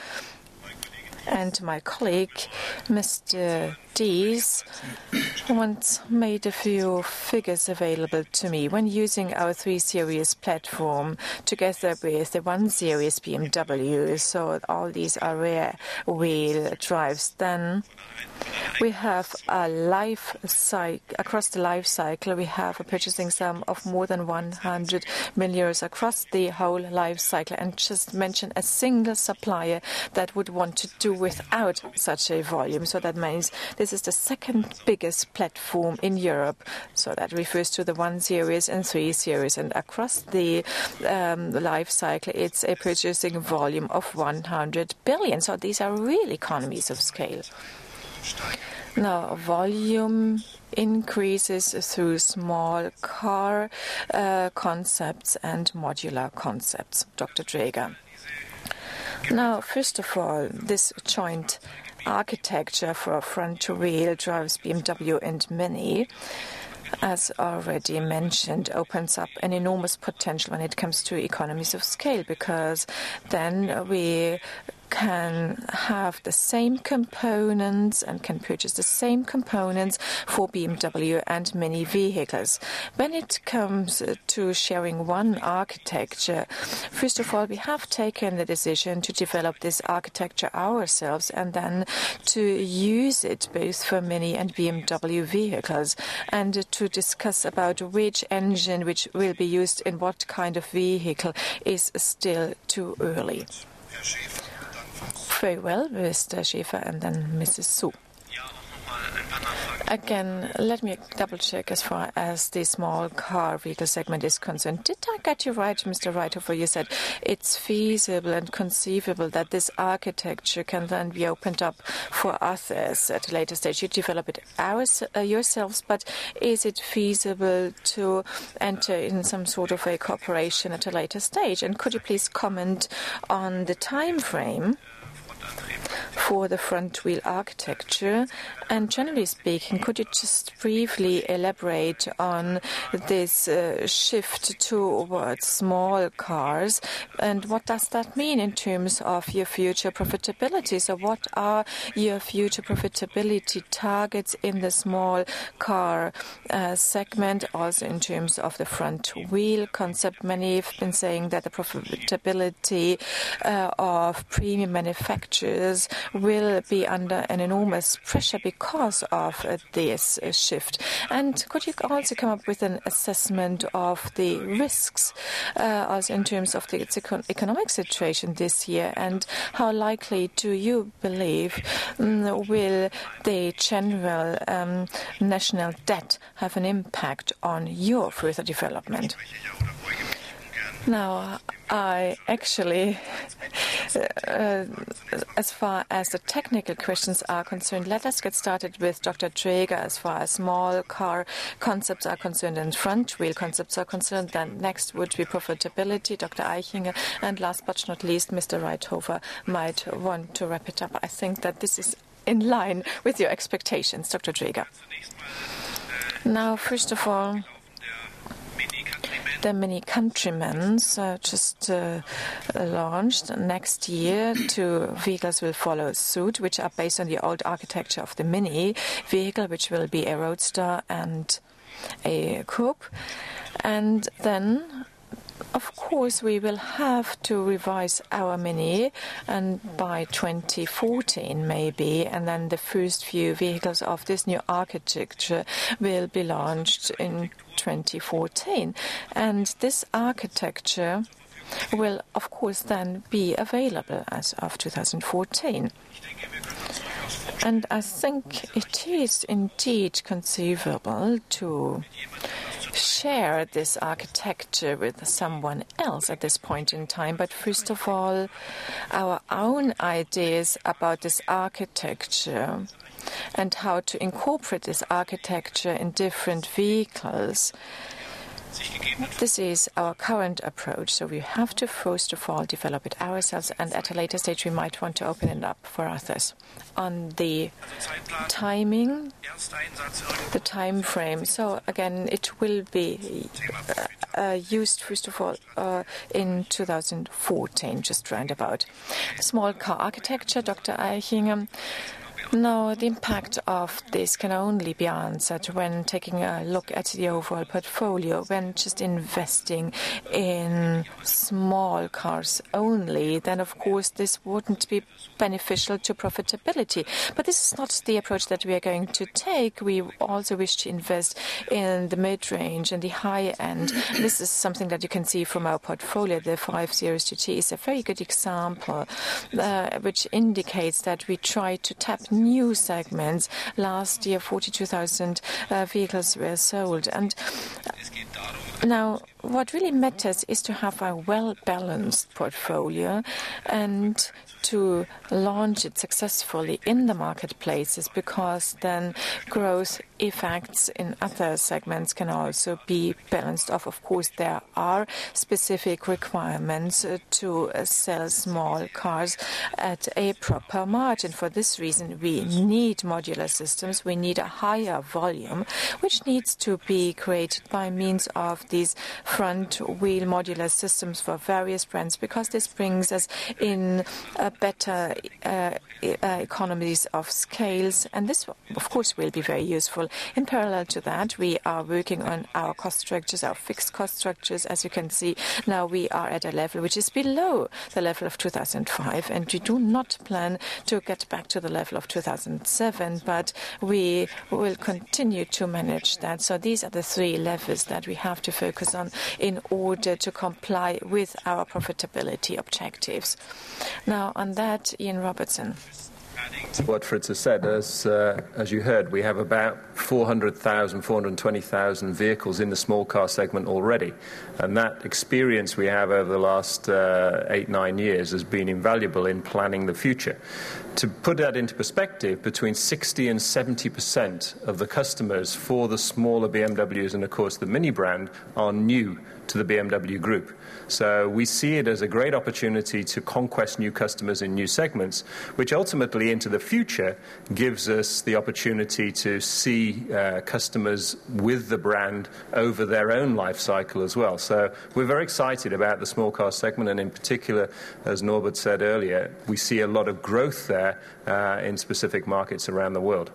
And my colleague, Mr. Dies, once made a few figures available to me. When using our 3 Series platform together with the 1 Series BMW, so all these are rear-wheel drives, then we have a life cycle. Across the life cycle, we have a purchasing sum of more than 100 million euros across the whole life cycle. And just mention a single supplier that would want to do without such a volume. So that means this is the second biggest platform in Europe. So that refers to the 1 Series and 3 Series. And across the life cycle, it's a purchasing volume of 100 billion. So these are real economies of scale. Now, volume increases through small car concepts and modular concepts. Dr. Traeger. Now, first of all, this joint architecture for front-wheel drives BMW and Mini, as already mentioned, opens up an enormous potential when it comes to economies of scale, because then we can have the same components and can purchase the same components for BMW and Mini vehicles. When it comes to sharing one architecture, first of all, we have taken the decision to develop this architecture ourselves and then to use it both for Mini and BMW vehicles, and to discuss about which engine which will be used in what kind of vehicle is still too early. Very well, Mr. Schäfer and then Mrs. Su. Again, let me double-check as far as the small car vehicle segment is concerned. Did I get you right, Mr. Reithofer? You said it's feasible and conceivable that this architecture can then be opened up for others at a later stage. You develop it yourselves, but is it feasible to enter in some sort of a cooperation at a later stage? And could you please comment on the time frame for the front-wheel architecture? And generally speaking, could you just briefly elaborate on this shift towards small cars, and what does that mean in terms of your future profitability? So what are your future profitability targets in the small car segment, also in terms of the front-wheel concept? Many have been saying that the profitability of premium manufacturers will be under an enormous pressure because of this shift. And could you also come up with an assessment of the risks, also in terms of the economic situation this year, and how likely do you believe will the general national debt have an impact on your further development? Now, I actually, as far as the technical questions are concerned, let us get started with Dr. Traeger as far as small car concepts are concerned and front-wheel concepts are concerned. Then next would be profitability, Dr. Eichinger, and last but not least, Mr. Reithofer might want to wrap it up. I think that this is in line with your expectations, Dr. Traeger. Now, first of all, the Mini Countrymen just launched. Next year, 2 vehicles will follow suit, which are based on the old architecture of the Mini vehicle, which will be a roadster and a coupe. And then, of course, we will have to revise our Mini, and by 2014 maybe, and then the first few vehicles of this new architecture will be launched in 2014. And this architecture will, of course, then be available as of 2014. And I think it is indeed conceivable to share this architecture with someone else at this point in time. But first of all, our own ideas about this architecture and how to incorporate this architecture in different vehicles, this is our current approach. So we have to first of all develop it ourselves, and at a later stage we might want to open it up for others. On the timing, the time frame, so again it will be used first of all in 2014, just round about. Small car architecture, Dr. Eichinger. No, the impact of this can only be answered when taking a look at the overall portfolio. When just investing in small cars only, then of course this wouldn't be beneficial to profitability. But this is not the approach that we are going to take. We also wish to invest in the mid-range and the high end. This is something that you can see from our portfolio. The 5 Series GT is a very good example, which indicates that we try to tap new segments. Last year, 42,000 vehicles were sold. And now, what really matters is to have a well-balanced portfolio and to launch it successfully in the marketplaces, because then growth effects in other segments can also be balanced off. Of course, there are specific requirements to sell small cars at a proper margin. For this reason, we need modular systems. We need a higher volume, which needs to be created by means of these front-wheel modular systems for various brands, because this brings us in better economies of scales, and this, of course, will be very useful. In parallel to that, we are working on our cost structures, our fixed cost structures. As you can see, now we are at a level which is below the level of 2005, and we do not plan to get back to the level of 2007, but we will continue to manage that. So these are the three levers that we have to focus on in order to comply with our profitability objectives. Now, on that, Ian Robertson. What Fritz has said, as you heard, we have about 400,000, 420,000 vehicles in the small car segment already. And that experience we have over the last 8-9 years has been invaluable in planning the future. To put that into perspective, between 60 and 70% of the customers for the smaller BMWs and, of course, the Mini brand are new to the BMW Group. So we see it as a great opportunity to conquest new customers in new segments, which ultimately into the future gives us the opportunity to see customers with the brand over their own life cycle as well. So we're very excited about the small car segment, and in particular, as Norbert said earlier, we see a lot of growth there in specific markets around the world.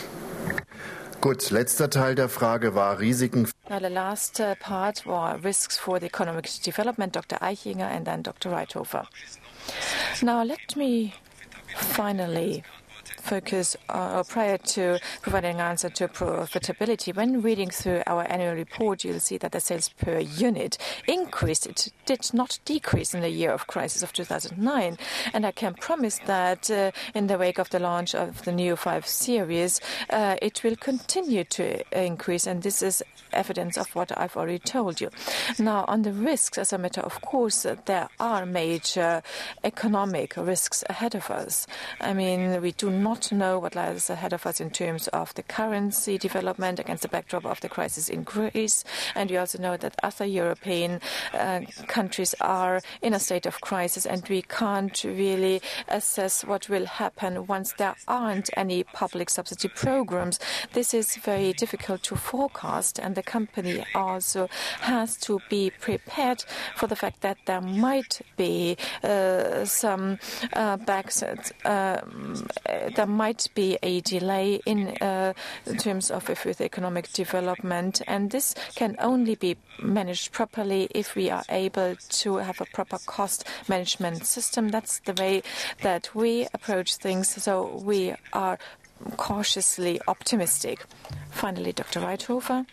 Gut, letzter Teil der Frage war Risiken. Now, the last part were risks for the economic development, Dr. Eichinger and then Dr. Reithofer. Now, let me finally focus prior to providing an answer to profitability. When reading through our annual report, you'll see that the sales per unit increased. It did not decrease in the year of crisis of 2009. And I can promise that in the wake of the launch of the new 5 Series, it will continue to increase. And this is evidence of what I've already told you. Now, on the risks, as a matter of course, there are major economic risks ahead of us. I mean, we do not know what lies ahead of us in terms of the currency development against the backdrop of the crisis in Greece. And we also know that other European countries are in a state of crisis, and we can't really assess what will happen once there aren't any public subsidy programs. This is very difficult to forecast, and the company also has to be prepared for the fact that there might be some backsets. There might be a delay in terms of further economic development, and this can only be managed properly if we are able to have a proper cost management system. That's the way that we approach things, so we are cautiously optimistic. Finally, Dr. Reithofer.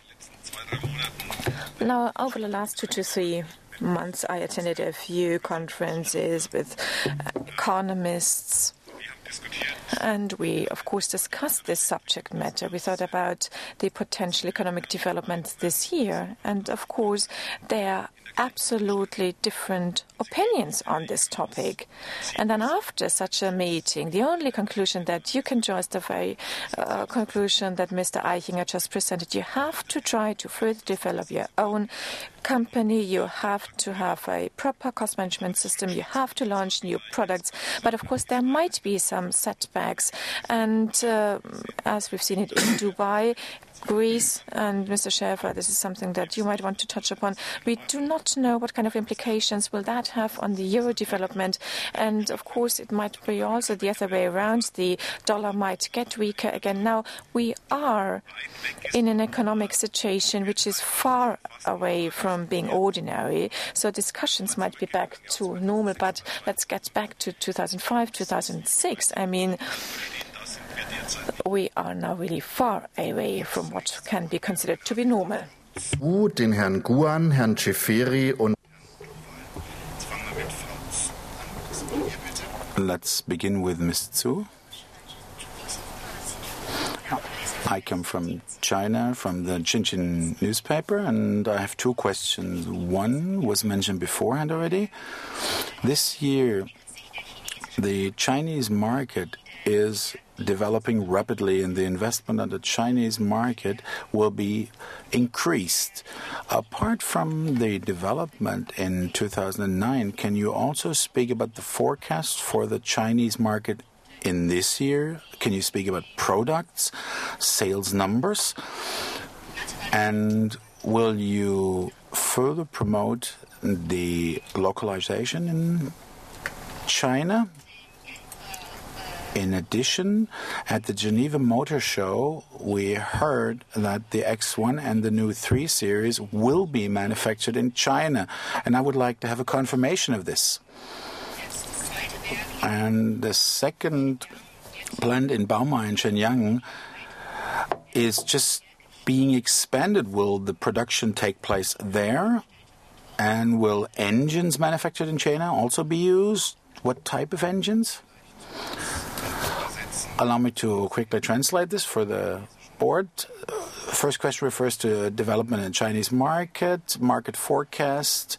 Now, over the last 2 to 3 months, I attended a few conferences with economists, and we, of course, discussed this subject matter. We thought about the potential economic development this year, and, of course, there are absolutely different opinions on this topic. And then after such a meeting, the only conclusion that you can draw is the very conclusion that Mr. Eichinger just presented. You have to try to further develop your own company. You have to have a proper cost management system. You have to launch new products. But, of course, there might be some setbacks. And as we've seen it in Dubai, Greece, and Mr. Schäfer, this is something that you might want to touch upon. We do not know what kind of implications will that have on the euro development. And, of course, it might be also the other way around. The dollar might get weaker again. Now, we are in an economic situation which is far away from being ordinary. So discussions might be back to normal. But let's get back to 2005, 2006. I mean, we are now really far away from what can be considered to be normal. Den Herrn Guan, Herrn Ceferi und Let's begin with Ms. Zhu. I come from China, from the Xinjiang newspaper, and I have 2 questions. One was mentioned beforehand already. This year, the Chinese market is developing rapidly, and the investment on the Chinese market will be increased. Apart from the development in 2009, can you also speak about the forecast for the Chinese market in this year? Can you speak about products, sales numbers? And will you further promote the localization in China. In addition, at the Geneva Motor Show, we heard that the X1 and the new 3 Series will be manufactured in China, and I would like to have a confirmation of this. And the second plant in Bauma in Shenyang is just being expanded. Will the production take place there? And will engines manufactured in China also be used? What type of engines? Allow me to quickly translate this for the board. First question refers to development in the Chinese market forecast,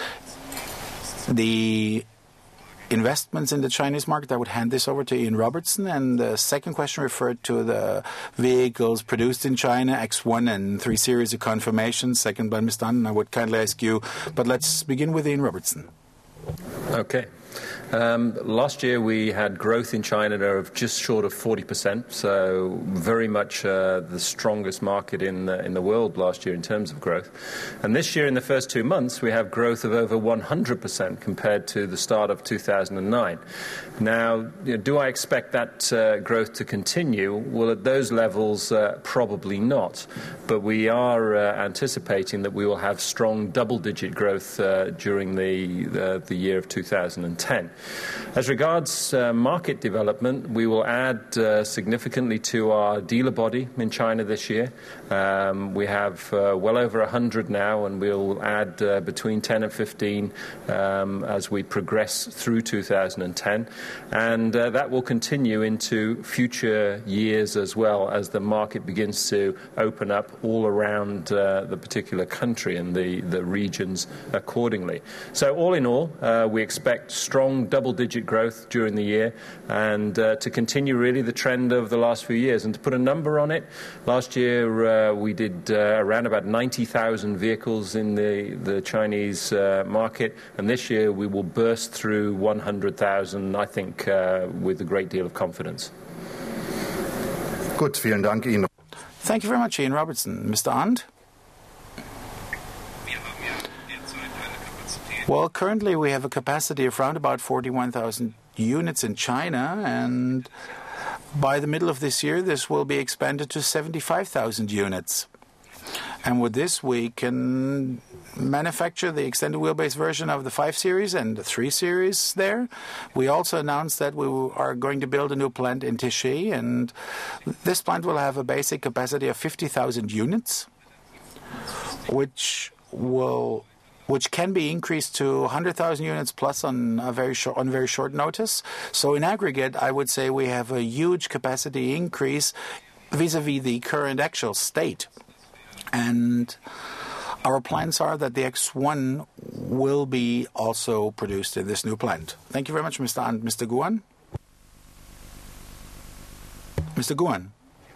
the investments in the Chinese market. I would hand this over to Ian Robertson. And the second question referred to the vehicles produced in China, X1 and 3 Series of confirmation. Second by Mr. Dunn. I would kindly ask you, but let's begin with Ian Robertson. Okay. Last year we had growth in China of just short of 40%, so very much the strongest market in the world last year in terms of growth. And this year in the first 2 months we have growth of over 100% compared to the start of 2009. Now, do I expect that growth to continue? Well, at those levels, probably not. But we are anticipating that we will have strong double-digit growth during the year of 2010. As regards market development, we will add significantly to our dealer body in China this year. We have well over 100 now, and we'll add between 10 and 15 as we progress through 2010. And that will continue into future years as well, as the market begins to open up all around the particular country and the regions accordingly. So all in all, we expect strong double-digit growth during the year, and to continue really the trend of the last few years. And to put a number on it, last year we did around about 90,000 vehicles in the Chinese market, and this year we will burst through 100,000, I think, with a great deal of confidence. Gut, vielen Dank Ihnen. Thank you very much, Ian Robertson. Mr. Arndt? Well, currently we have a capacity of around about 41,000 units in China, and by the middle of this year this will be expanded to 75,000 units. And with this we can manufacture the extended wheelbase version of the 5 Series and the 3 Series there. We also announced that we are going to build a new plant in Tichy, and this plant will have a basic capacity of 50,000 units, which can be increased to 100,000 units plus on very short notice. So in aggregate, I would say we have a huge capacity increase vis-a-vis the current actual state. And our plans are that the X1 will be also produced in this new plant. Thank you very much, Mr. Arndt. Mr. Guan? Mr. Guan?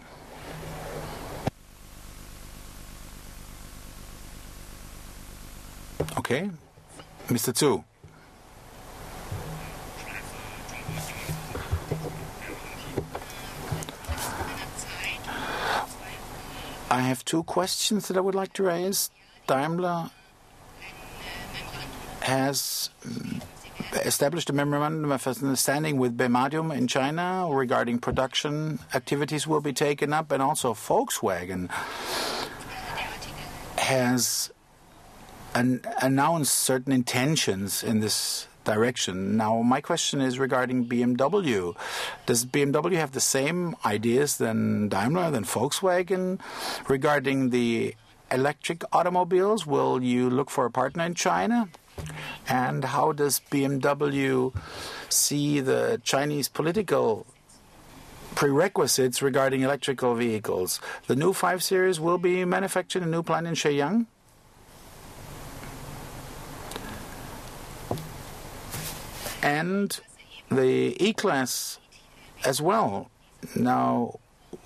Okay. Mr. Zhu. I have 2 questions that I would like to raise. Daimler has established a memorandum of understanding with Bemadium in China regarding production activities will be taken up, and also Volkswagen has announced certain intentions in this direction. Now, my question is regarding BMW. Does BMW have the same ideas than Daimler, than Volkswagen regarding the electric automobiles? Will you look for a partner in China? And how does BMW see the Chinese political prerequisites regarding electrical vehicles? The new 5 Series will be manufactured in a new plant in Shenyang. And the E-Class as well. Now,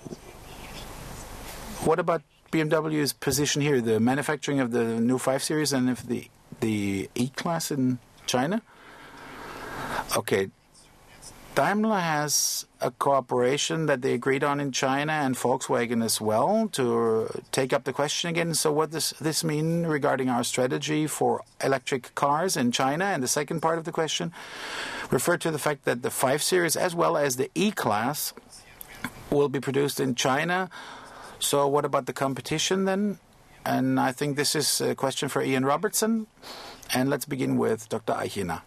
what about BMW's position here, the manufacturing of the new 5 Series and of the E-Class in China? Okay. Daimler has a cooperation that they agreed on in China, and Volkswagen as well, to take up the question again. So what does this mean regarding our strategy for electric cars in China? And the second part of the question referred to the fact that the 5 Series as well as the E-Class will be produced in China. So what about the competition then? And I think this is a question for Ian Robertson. And let's begin with Dr. Eichiner.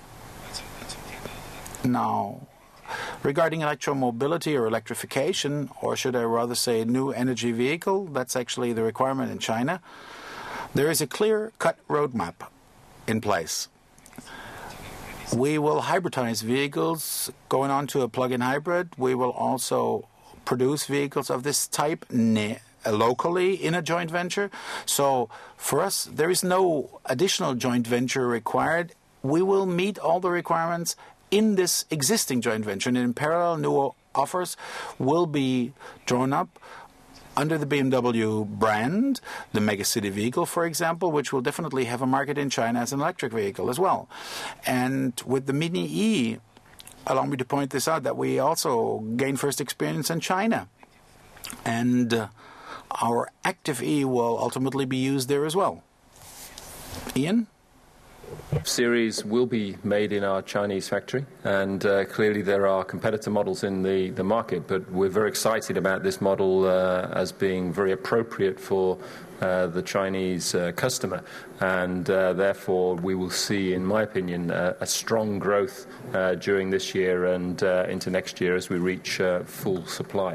Now, regarding electromobility or electrification, or should I rather say new energy vehicle, that's actually the requirement in China, there is a clear-cut roadmap in place. We will hybridize vehicles going on to a plug-in hybrid. We will also produce vehicles of this type locally in a joint venture. So for us, there is no additional joint venture required. We will meet all the requirements in this existing joint venture, and in parallel, new offers will be drawn up under the BMW brand, the Megacity vehicle, for example, which will definitely have a market in China as an electric vehicle as well. And with the Mini E, allow me to point this out, that we also gain first experience in China. And our Active E will ultimately be used there as well. Ian? Series will be made in our Chinese factory, and clearly there are competitor models in the market, but we're very excited about this model as being very appropriate for the Chinese customer, and therefore we will see, in my opinion, a strong growth during this year and into next year as we reach full supply.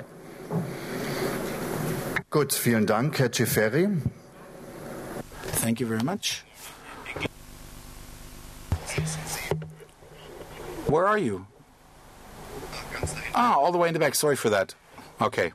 Gut, vielen Dank, Herr Ciferri. Thank you very much. Where are you? All the way in the back. Sorry for that. Okay.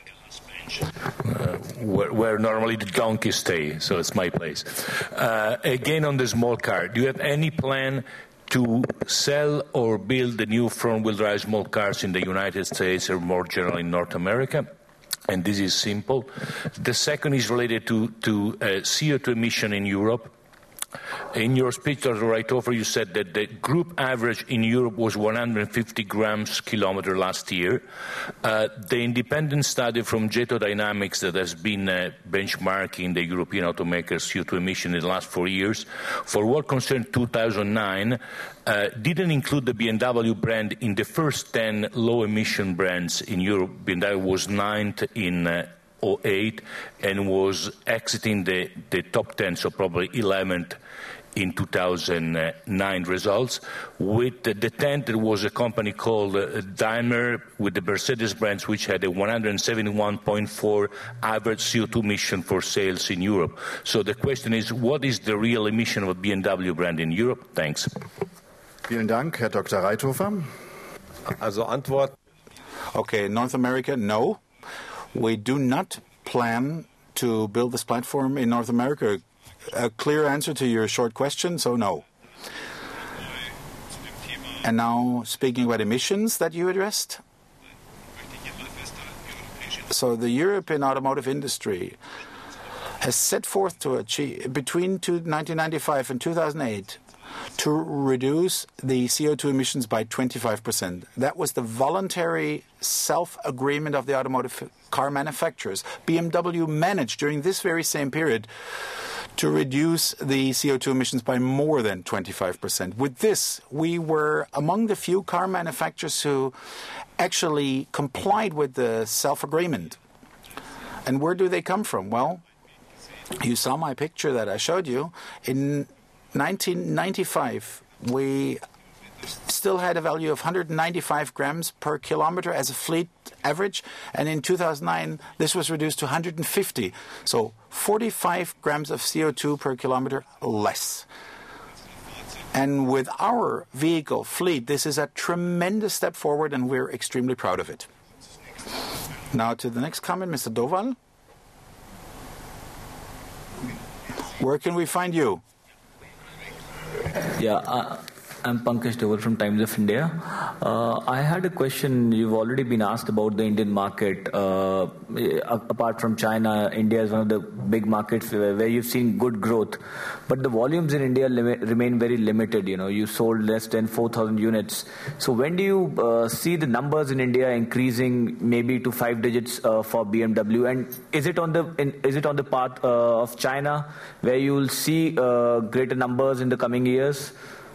Where normally the donkeys stay, so it's my place. Again, on the small car, do you have any plan to sell or build the new front-wheel drive small cars in the United States or more generally in North America? And this is simple. The second is related to CO2 emission in Europe. In your speech, right over, you said that the group average in Europe was 150 grams kilometer last year. The independent study from Jeto Dynamics that has been benchmarking the European automakers' CO2 emission in the last 4 years, for what concerned 2009, didn't include the BMW brand in the first 10 low-emission brands in Europe. BMW was 9th in 2008 and was exiting the top 10, so probably 11th in 2009 results. With the 10th, there was a company called Daimler with the Mercedes brands, which had a 171.4 average CO2 emission for sales in Europe. So the question is, what is the real emission of a BMW brand in Europe? Thanks. Vielen Dank, Herr Dr. Reithofer. Also Antwort. Okay, North America, no. We do not plan to build this platform in North America. A clear answer to your short question, so no. And now, speaking about emissions that you addressed. So the European automotive industry has set forth to achieve, between 1995 and 2008, to reduce the CO2 emissions by 25%. That was the voluntary self-agreement of the automotive car manufacturers. BMW managed during this very same period to reduce the CO2 emissions by more than 25%. With this, we were among the few car manufacturers who actually complied with the self-agreement. And where do they come from? Well, you saw my picture that I showed you. In 1995, we still had a value of 195 grams per kilometer as a fleet average, and in 2009 this was reduced to 150, so 45 grams of CO2 per kilometer less. And with our vehicle fleet, this is a tremendous step forward, and we're extremely proud of it. Now to the next comment, Mr. Doval. Where can we find you? Yeah, I'm Pankaj Deval from Times of India. I had a question. You've already been asked about the Indian market. Apart from China, India is one of the big markets where you've seen good growth. But the volumes in India remain very limited. You sold less than 4,000 units. So when do you see the numbers in India increasing maybe to 5 digits for BMW? And is it on the path of China where you will see greater numbers in the coming years?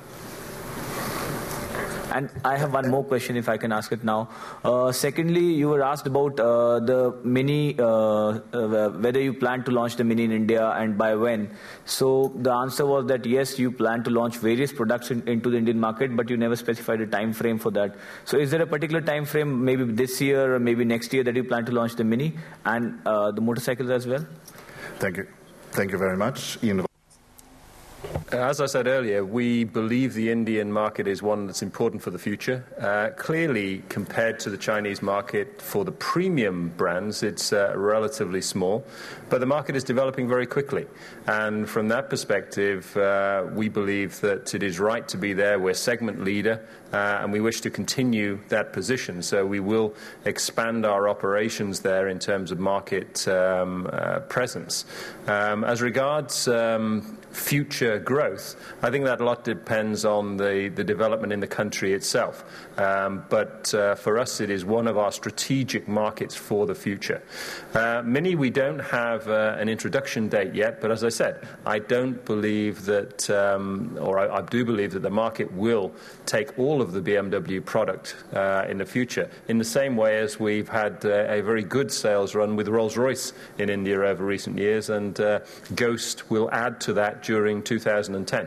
And I have one more question, if I can ask it now. Secondly, you were asked about the Mini, whether you plan to launch the Mini in India and by when. So the answer was that yes, you plan to launch various products into the Indian market, but you never specified a time frame for that. So is there a particular time frame, maybe this year or maybe next year, that you plan to launch the Mini and the motorcycles as well? Thank you. Thank you very much. Ian. As I said earlier, we believe the Indian market is one that's important for the future. Clearly, compared to the Chinese market, for the premium brands, it's relatively small. But the market is developing very quickly. And from that perspective, we believe that it is right to be there. We're segment leader, and we wish to continue that position. So we will expand our operations there in terms of market presence. As regards future growth, I think that a lot depends on the development in the country itself. But for us, it is one of our strategic markets for the future. Mini, we don't have an introduction date yet, but as I said, I don't believe that, I do believe that the market will take all of the BMW product in the future, in the same way as we've had a very good sales run with Rolls-Royce in India over recent years, and Ghost will add to that during 2010.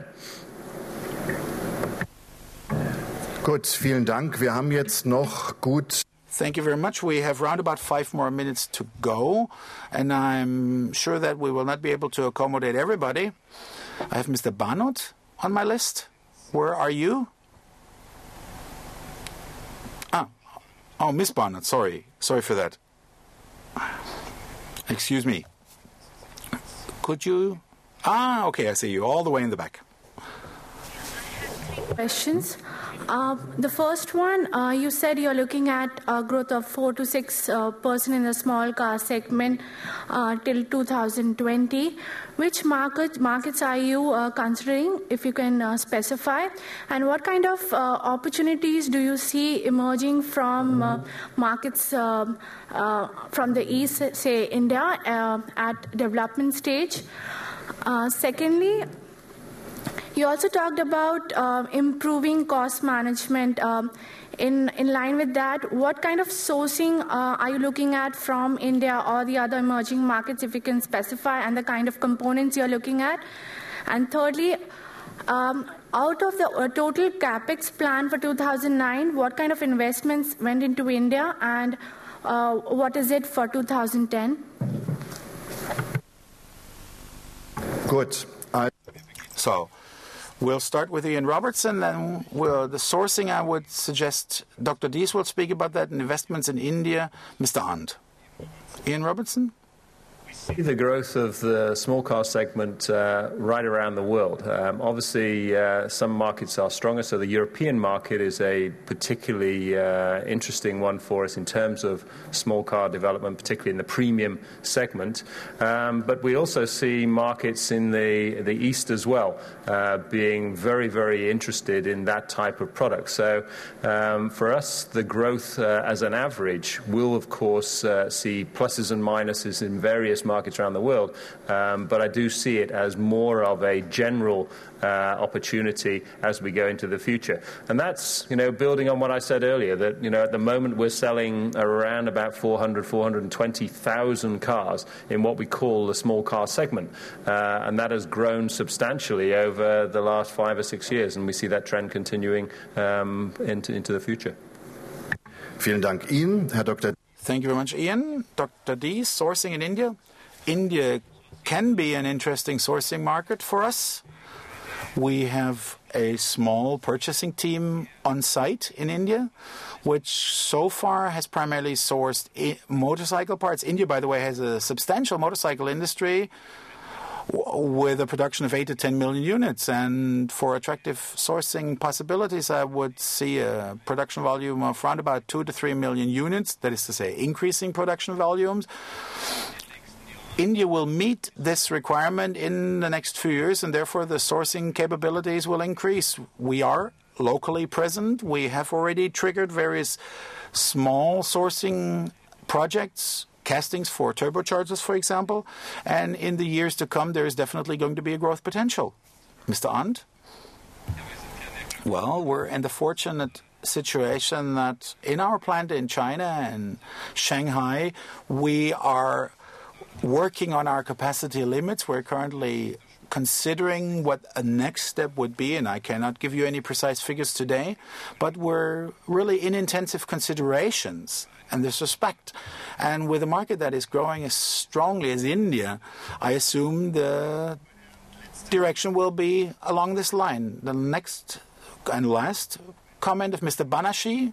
Gut, vielen Dank. Wir haben jetzt noch gut. Thank you very much. We have round about 5 more minutes to go, and I'm sure that we will not be able to accommodate everybody. I have Mr. Banot on my list. Where are you? Oh, Miss Banot, sorry. Sorry for that. Excuse me. Could you... okay, I see you all the way in the back. Questions. The first one, you said you're looking at a growth of 4 to 6% in the small car segment till 2020. Which markets are you considering, if you can specify? And what kind of opportunities do you see emerging from markets from the East, say India, at development stage? Secondly, you also talked about improving cost management. In line with that, what kind of sourcing are you looking at from India or the other emerging markets, if you can specify, and the kind of components you're looking at? And thirdly, out of the total capex plan for 2009, what kind of investments went into India, and what is it for 2010? Good. So, we'll start with Ian Robertson, then the sourcing, I would suggest Dr. Diess will speak about that, and investments in India, Mr. Arndt. Ian Robertson? See the growth of the small car segment right around the world. Obviously, some markets are stronger, so the European market is a particularly interesting one for us in terms of small car development, particularly in the premium segment. But we also see markets in the East as well being very, very interested in that type of product. So for us, the growth as an average will, of course, see pluses and minuses in various markets around the world, but I do see it as more of a general opportunity as we go into the future. And that's, building on what I said earlier, that, at the moment we're selling around about 420,000 cars in what we call the small car segment, and that has grown substantially over the last 5 or 6 years, and we see that trend continuing into the future. Vielen Dank Ihnen, Herr Dr. Thank you very much, Ian. Dr. Diess, sourcing in India. India can be an interesting sourcing market for us. We have a small purchasing team on site in India, which so far has primarily sourced motorcycle parts. India, by the way, has a substantial motorcycle industry. with a production of 8 to 10 million units. And for attractive sourcing possibilities, I would see a production volume of around about 2 to 3 million units, that is to say, increasing production volumes. India will meet this requirement in the next few years, and therefore the sourcing capabilities will increase. We are locally present. We have already triggered various small sourcing projects, castings for turbochargers, for example, and in the years to come, there is definitely going to be a growth potential. Mr. Arndt? Well, we're in the fortunate situation that in our plant in China and Shanghai, we are working on our capacity limits. We're currently considering what a next step would be, and I cannot give you any precise figures today, but we're really in intensive considerations in this respect. And with a market that is growing as strongly as India, I assume the direction will be along this line. The next and last comment of Mr. Banashi.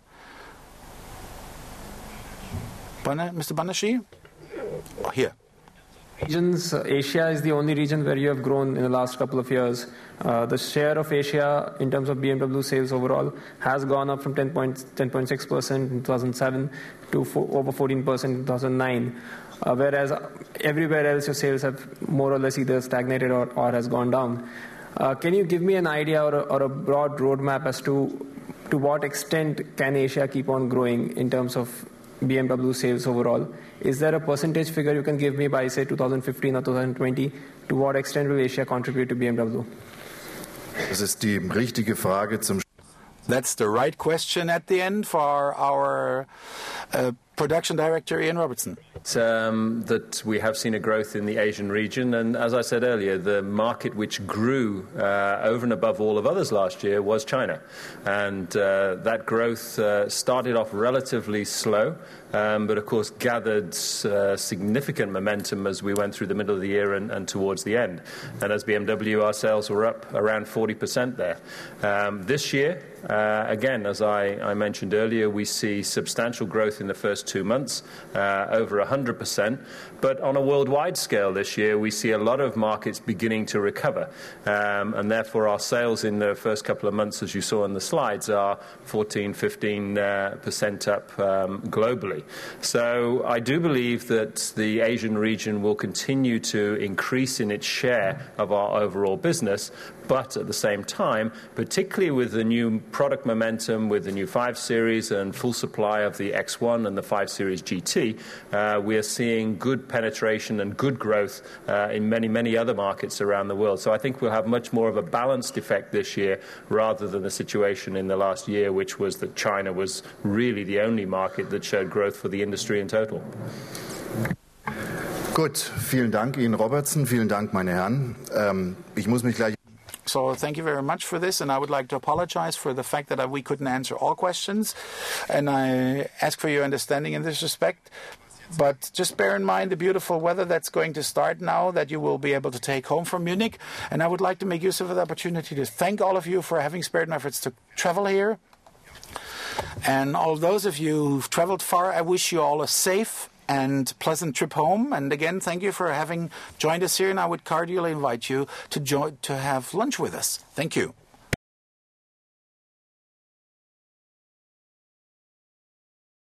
Mr. Banashi? Oh, here. Regions, Asia is the only region where you have grown in the last couple of years. The share of Asia in terms of BMW sales overall has gone up from 10.6% in 2007 to over 14% in 2009, whereas everywhere else your sales have more or less either stagnated or has gone down. Can you give me an idea or a broad roadmap as to what extent can Asia keep on growing in terms of BMW sales overall? Is there a percentage figure you can give me by, say, 2015 or 2020? To what extent will Asia contribute to BMW? Das ist die richtige Frage zum That's the right question at the end for our production director, Ian Robertson. That we have seen a growth in the Asian region, and as I said earlier, the market which grew over and above all of others last year was China. And that growth started off relatively slow, but of course gathered significant momentum as we went through the middle of the year and towards the end. And as BMW, our sales were up around 40% there. This year, again, as I mentioned earlier, we see substantial growth in the first 2 months, over 100%. But on a worldwide scale this year, we see a lot of markets beginning to recover. And therefore, our sales in the first couple of months, as you saw on the slides, are 15% up globally. So I do believe that the Asian region will continue to increase in its share of our overall business. But at the same time, particularly with the new product momentum, with the new 5 Series and full supply of the X1 and the 5 Series GT, we are seeing good penetration and good growth in many, many other markets around the world. So I think we'll have much more of a balanced effect this year rather than the situation in the last year, which was that China was really the only market that showed growth for the industry in total. Gut, vielen Dank Ian Robertson, vielen Dank meine Herren. Ich muss mich gleich So thank you very much for this, and I would like to apologize for the fact that we couldn't answer all questions, and I ask for your understanding in this respect. But just bear in mind the beautiful weather that's going to start now that you will be able to take home from Munich, and I would like to make use of the opportunity to thank all of you for having spared my efforts to travel here. And all those of you who've traveled far, I wish you all a safe and pleasant trip home. And again, thank you for having joined us here, and I would cordially invite you to have lunch with us. Thank you.